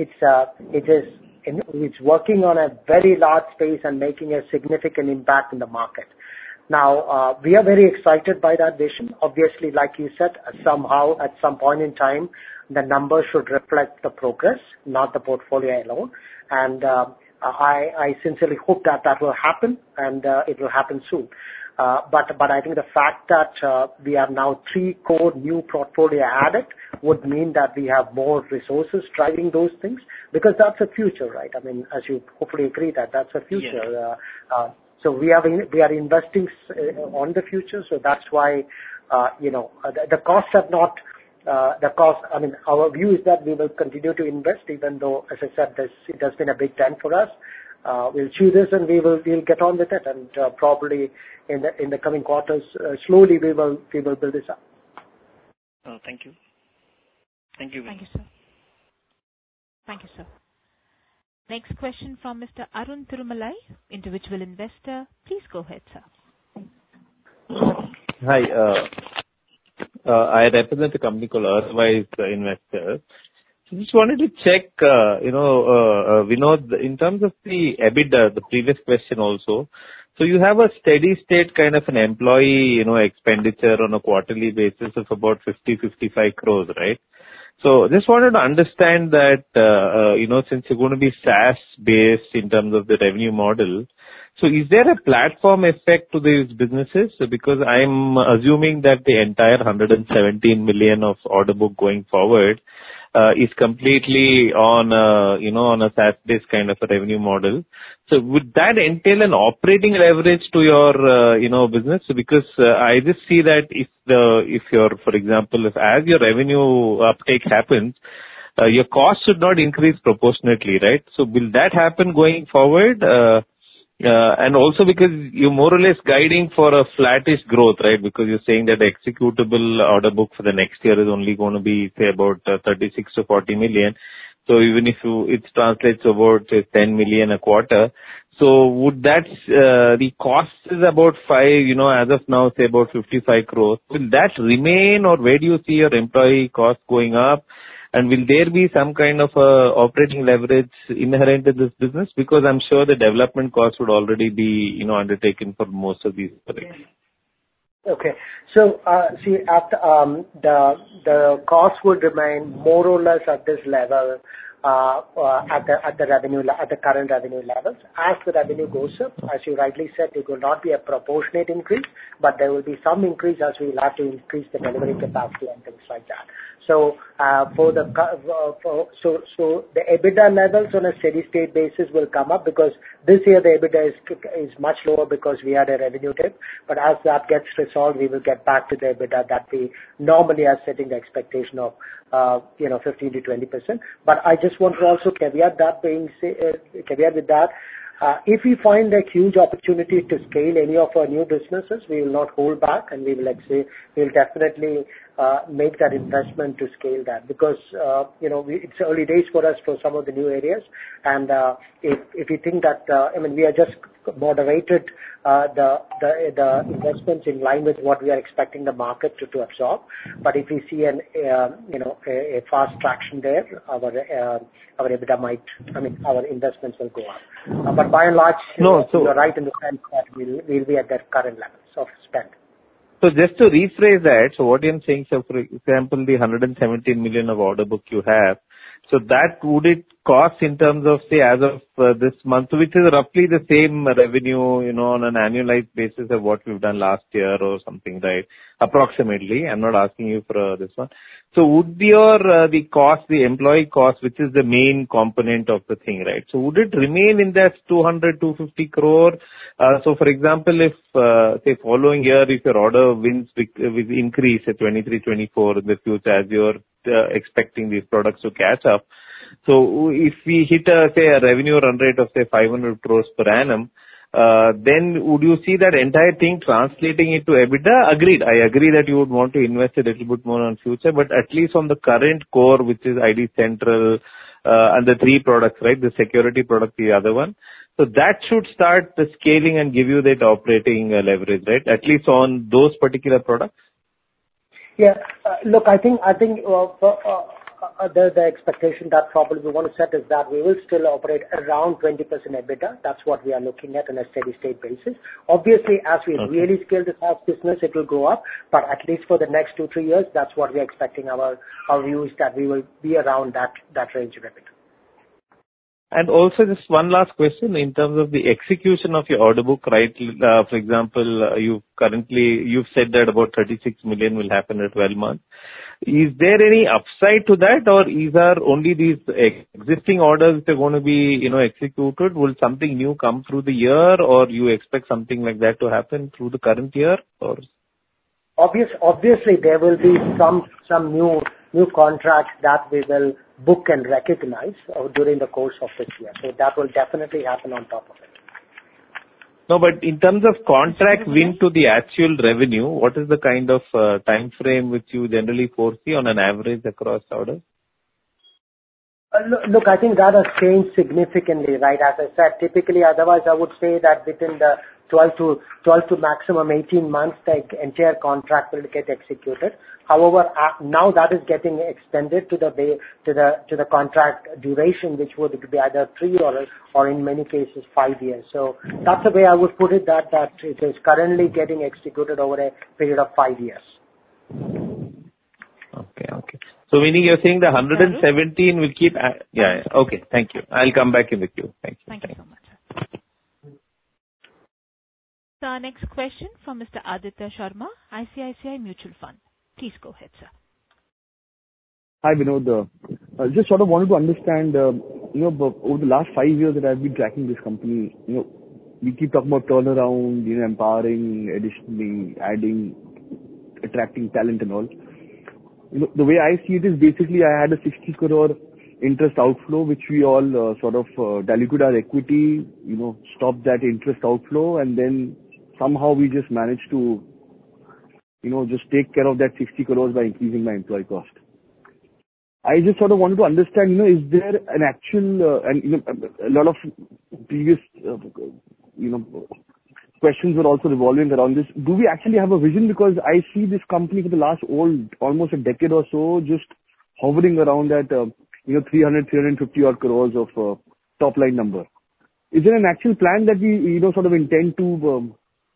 it's working on a very large space and making a significant impact in the market. Now, we are very excited by that vision. Obviously, like you said, somehow at some point in time, the numbers should reflect the progress, not the portfolio alone. And I sincerely hope that will happen, and it will happen soon. But I think the fact that we have now 3 core new portfolio added would mean that we have more resources driving those things, because that's the future, right? I mean, as you hopefully agree that's the future. Yes. So we are investing on the future. So that's why the costs have not. Our view is that we will continue to invest, even though, as I said, it has been a big dent for us. We'll chew this and we'll get on with it, and probably in the coming quarters, slowly we will build this up. Thank you. Thank you. Thank you, sir. Thank you, sir. Next question from Mr. Arun Tirumalai, individual investor. Please go ahead, sir. Hi. I represent a company called Earthwise Investors. I just wanted to check, Vinod, in terms of the EBITDA, the previous question also. So you have a steady state kind of an employee, expenditure on a quarterly basis of about 50-55 crores, right? So just wanted to understand that, since you're going to be SaaS based in terms of the revenue model, so is there a platform effect to these businesses? Because I'm assuming that the entire 117 million of order book going forward is completely on a SaaS-based kind of a revenue model. So would that entail an operating leverage to your, business? Because I just see that if for example, as your revenue uptake happens, your cost should not increase proportionately, right? So will that happen going forward? And also because you're more or less guiding for a flattish growth, right? Because you're saying that the executable order book for the next year is only going to be, say, about 36 to 40 million. So even if it translates about 10 million a quarter, so would that, the cost is about 5, as of now, say about 55 crores. Will that remain, or where do you see your employee cost going up? And will there be some kind of operating leverage inherent in this business? Because I'm sure the development cost would already be, undertaken for most of these projects. Okay. So, the cost would remain more or less at this level, at the current revenue levels. As the revenue goes up, as you rightly said, it will not be a proportionate increase, but there will be some increase as we will have to increase the delivery capacity and things like that. So, the EBITDA levels on a steady state basis will come up, because this year the EBITDA is much lower because we had a revenue dip. But as that gets resolved, we will get back to the EBITDA that we normally are setting the expectation of, 15 to 20%. But I just want to also caveat with that. If we find a huge opportunity to scale any of our new businesses, we will not hold back, and we'll definitely make that investment to scale that, because it's early days for us for some of the new areas, and if you think that we are just moderated the investments in line with what we are expecting the market to absorb. But if we see a fast traction there, our EBITDA our investments will go up. But by and large, you're right in the sense that we'll be at that current levels of spend. So just to rephrase that, so what I'm saying, so for example, the 117 million of order book you have, so that would it cost in terms of, say, as of this month, which is roughly the same revenue, on an annualized basis of what we've done last year or something, right? Approximately. I'm not asking you for this one. So would the cost, the employee cost, which is the main component of the thing, right? So would it remain in that 250 crore? So for example, if, say, following year, if your order wins with increase at 23, 24 in the future as you're expecting these products to catch up. So if we hit say a revenue run rate of say 500 crores per annum, then would you see that entire thing translating into EBITDA? Agreed. I agree that you would want to invest a little bit more on future, but at least on the current core, which is ID Central, and the three products, right? The security product, the other one. So that should start the scaling and give you that operating leverage, right? At least on those particular products. Yeah. Look, I think the expectation that probably we want to set is that we will still operate around 20% EBITDA. That's what we are looking at on a steady state basis. Obviously, as we really scale the SaaS business, it will go up, but at least for the next 2-3 years, that's what we're expecting. Our view is that we will be around that range of EBITDA. And also just one last question in terms of the execution of your order book, right? For example, you've said that about 36 million will happen at 12 months. Is there any upside to that, or is there only these existing orders that are going to be, executed? Will something new come through the year, or you expect something like that to happen through the current year, or? Obviously, there will be some new contracts that we will book and recognize during the course of this year. So that will definitely happen on top of it. No, but in terms of contract win to the actual revenue, what is the kind of time frame which you generally foresee on an average across orders? Look, I think that has changed significantly, right? As I said, typically, otherwise I would say that within the 12 to maximum 18 months, the entire contract will get executed. However, now that is getting extended to the contract duration, which would be either 3 or in many cases 5 years. So that's the way I would put it, that it is currently getting executed over a period of 5 years. Okay. So meaning you're saying the 117 will keep... Yeah. Okay. Thank you. I'll come back in the queue. Thank you. Thank you so much. So our next question from Mr. Aditya Sharma, ICICI Mutual Fund. Please go ahead, sir. Hi, Vinod. I just sort of wanted to understand, over the last 5 years that I've been tracking this company, we keep talking about turnaround, empowering, additionally adding, attracting talent and all. The way I see it is basically I had a 60 crore interest outflow, which we all sort of diluted our equity, stopped that interest outflow, and then somehow we just managed to, just take care of that 60 crores by increasing my employee cost. I just sort of wanted to understand, is there an actual, and a lot of previous, questions were also revolving around this. Do we actually have a vision? Because I see this company for the last almost a decade or so, just hovering around that, 350 odd crores of top line number. Is there an actual plan that we, sort of intend to,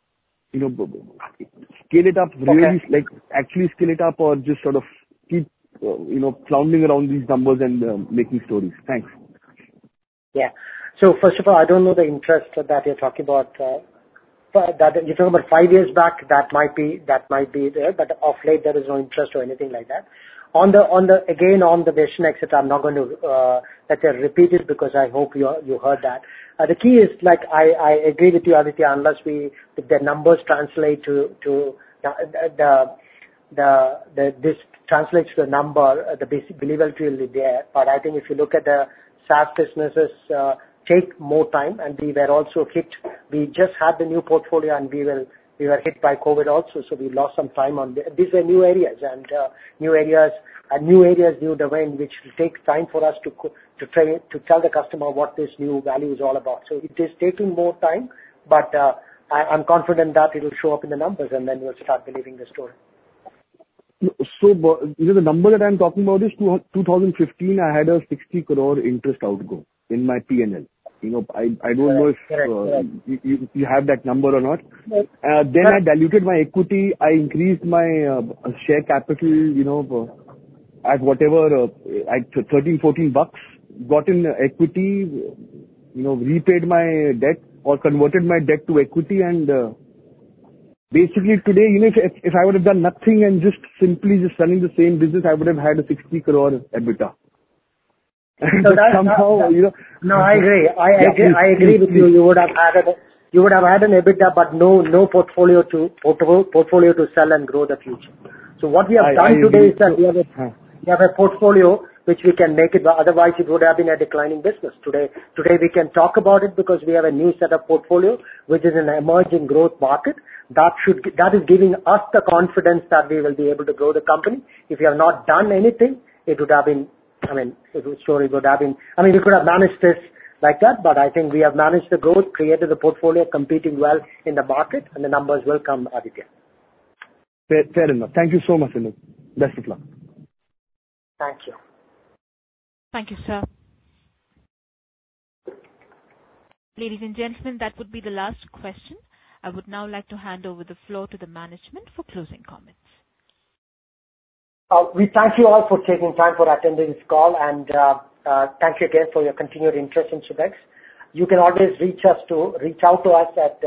scale it up really, like actually scale it up, or just sort of keep, floundering around these numbers and making stories? Thanks. Yeah. So first of all, I don't know the interest that you're talking about. That you're talking about 5 years back, that might be there, but of late there is no interest or anything like that. On the vision, etc., I'm not going to repeat it because I hope you heard that. The key is, like, I agree with you, Aditya, unless if the numbers translate to this translates to the number, the basic believability will be there. But I think if you look at the SaaS businesses, take more time, and we were also hit. We just had the new portfolio, and we we were hit by COVID also, so we lost some time on these were new areas and new domain, which will take time for us to tell the customer what this new value is all about. So it is taking more time, but I'm confident that it will show up in the numbers, and then we'll start believing the story. So, the number that I'm talking about is 2015. I had a 60 crore interest outgo in my P&L. I don't know if you have that number or not. Then I diluted my equity. I increased my share capital, at whatever, at $13-14, got in equity, repaid my debt or converted my debt to equity, and basically today, if I would have done nothing and just simply running the same business, I would have had a 60 crore EBITDA. So somehow, No, I agree. I agree with you. You would have had an EBITDA, but no portfolio to sell and grow the future. So what we have done today is that we have a portfolio which we can make it, otherwise it would have been a declining business. Today we can talk about it because we have a new set of portfolio, which is an emerging growth market. That is giving us the confidence that we will be able to grow the company. If we have not done anything, it would have been, we could have managed this like that, but I think we have managed the growth, created the portfolio, competing well in the market, and the numbers will come, Aditya. Fair enough. Thank you so much, Vinod. Best of luck. Thank you. Thank you, sir. Ladies and gentlemen, that would be the last question. I would now like to hand over the floor to the management for closing comments. We thank you all for taking time for attending this call, and thank you again for your continued interest in Subex. You can always reach out to us at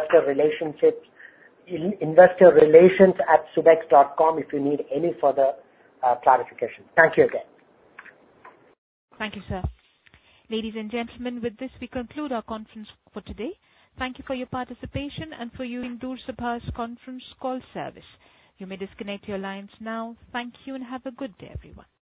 investorrelations@subex.com if you need any further clarification. Thank you again. Thank you, sir. Ladies and gentlemen, with this we conclude our conference for today. Thank you for your participation and for using Doorsabha's conference call service. You may disconnect your lines now. Thank you and have a good day, everyone.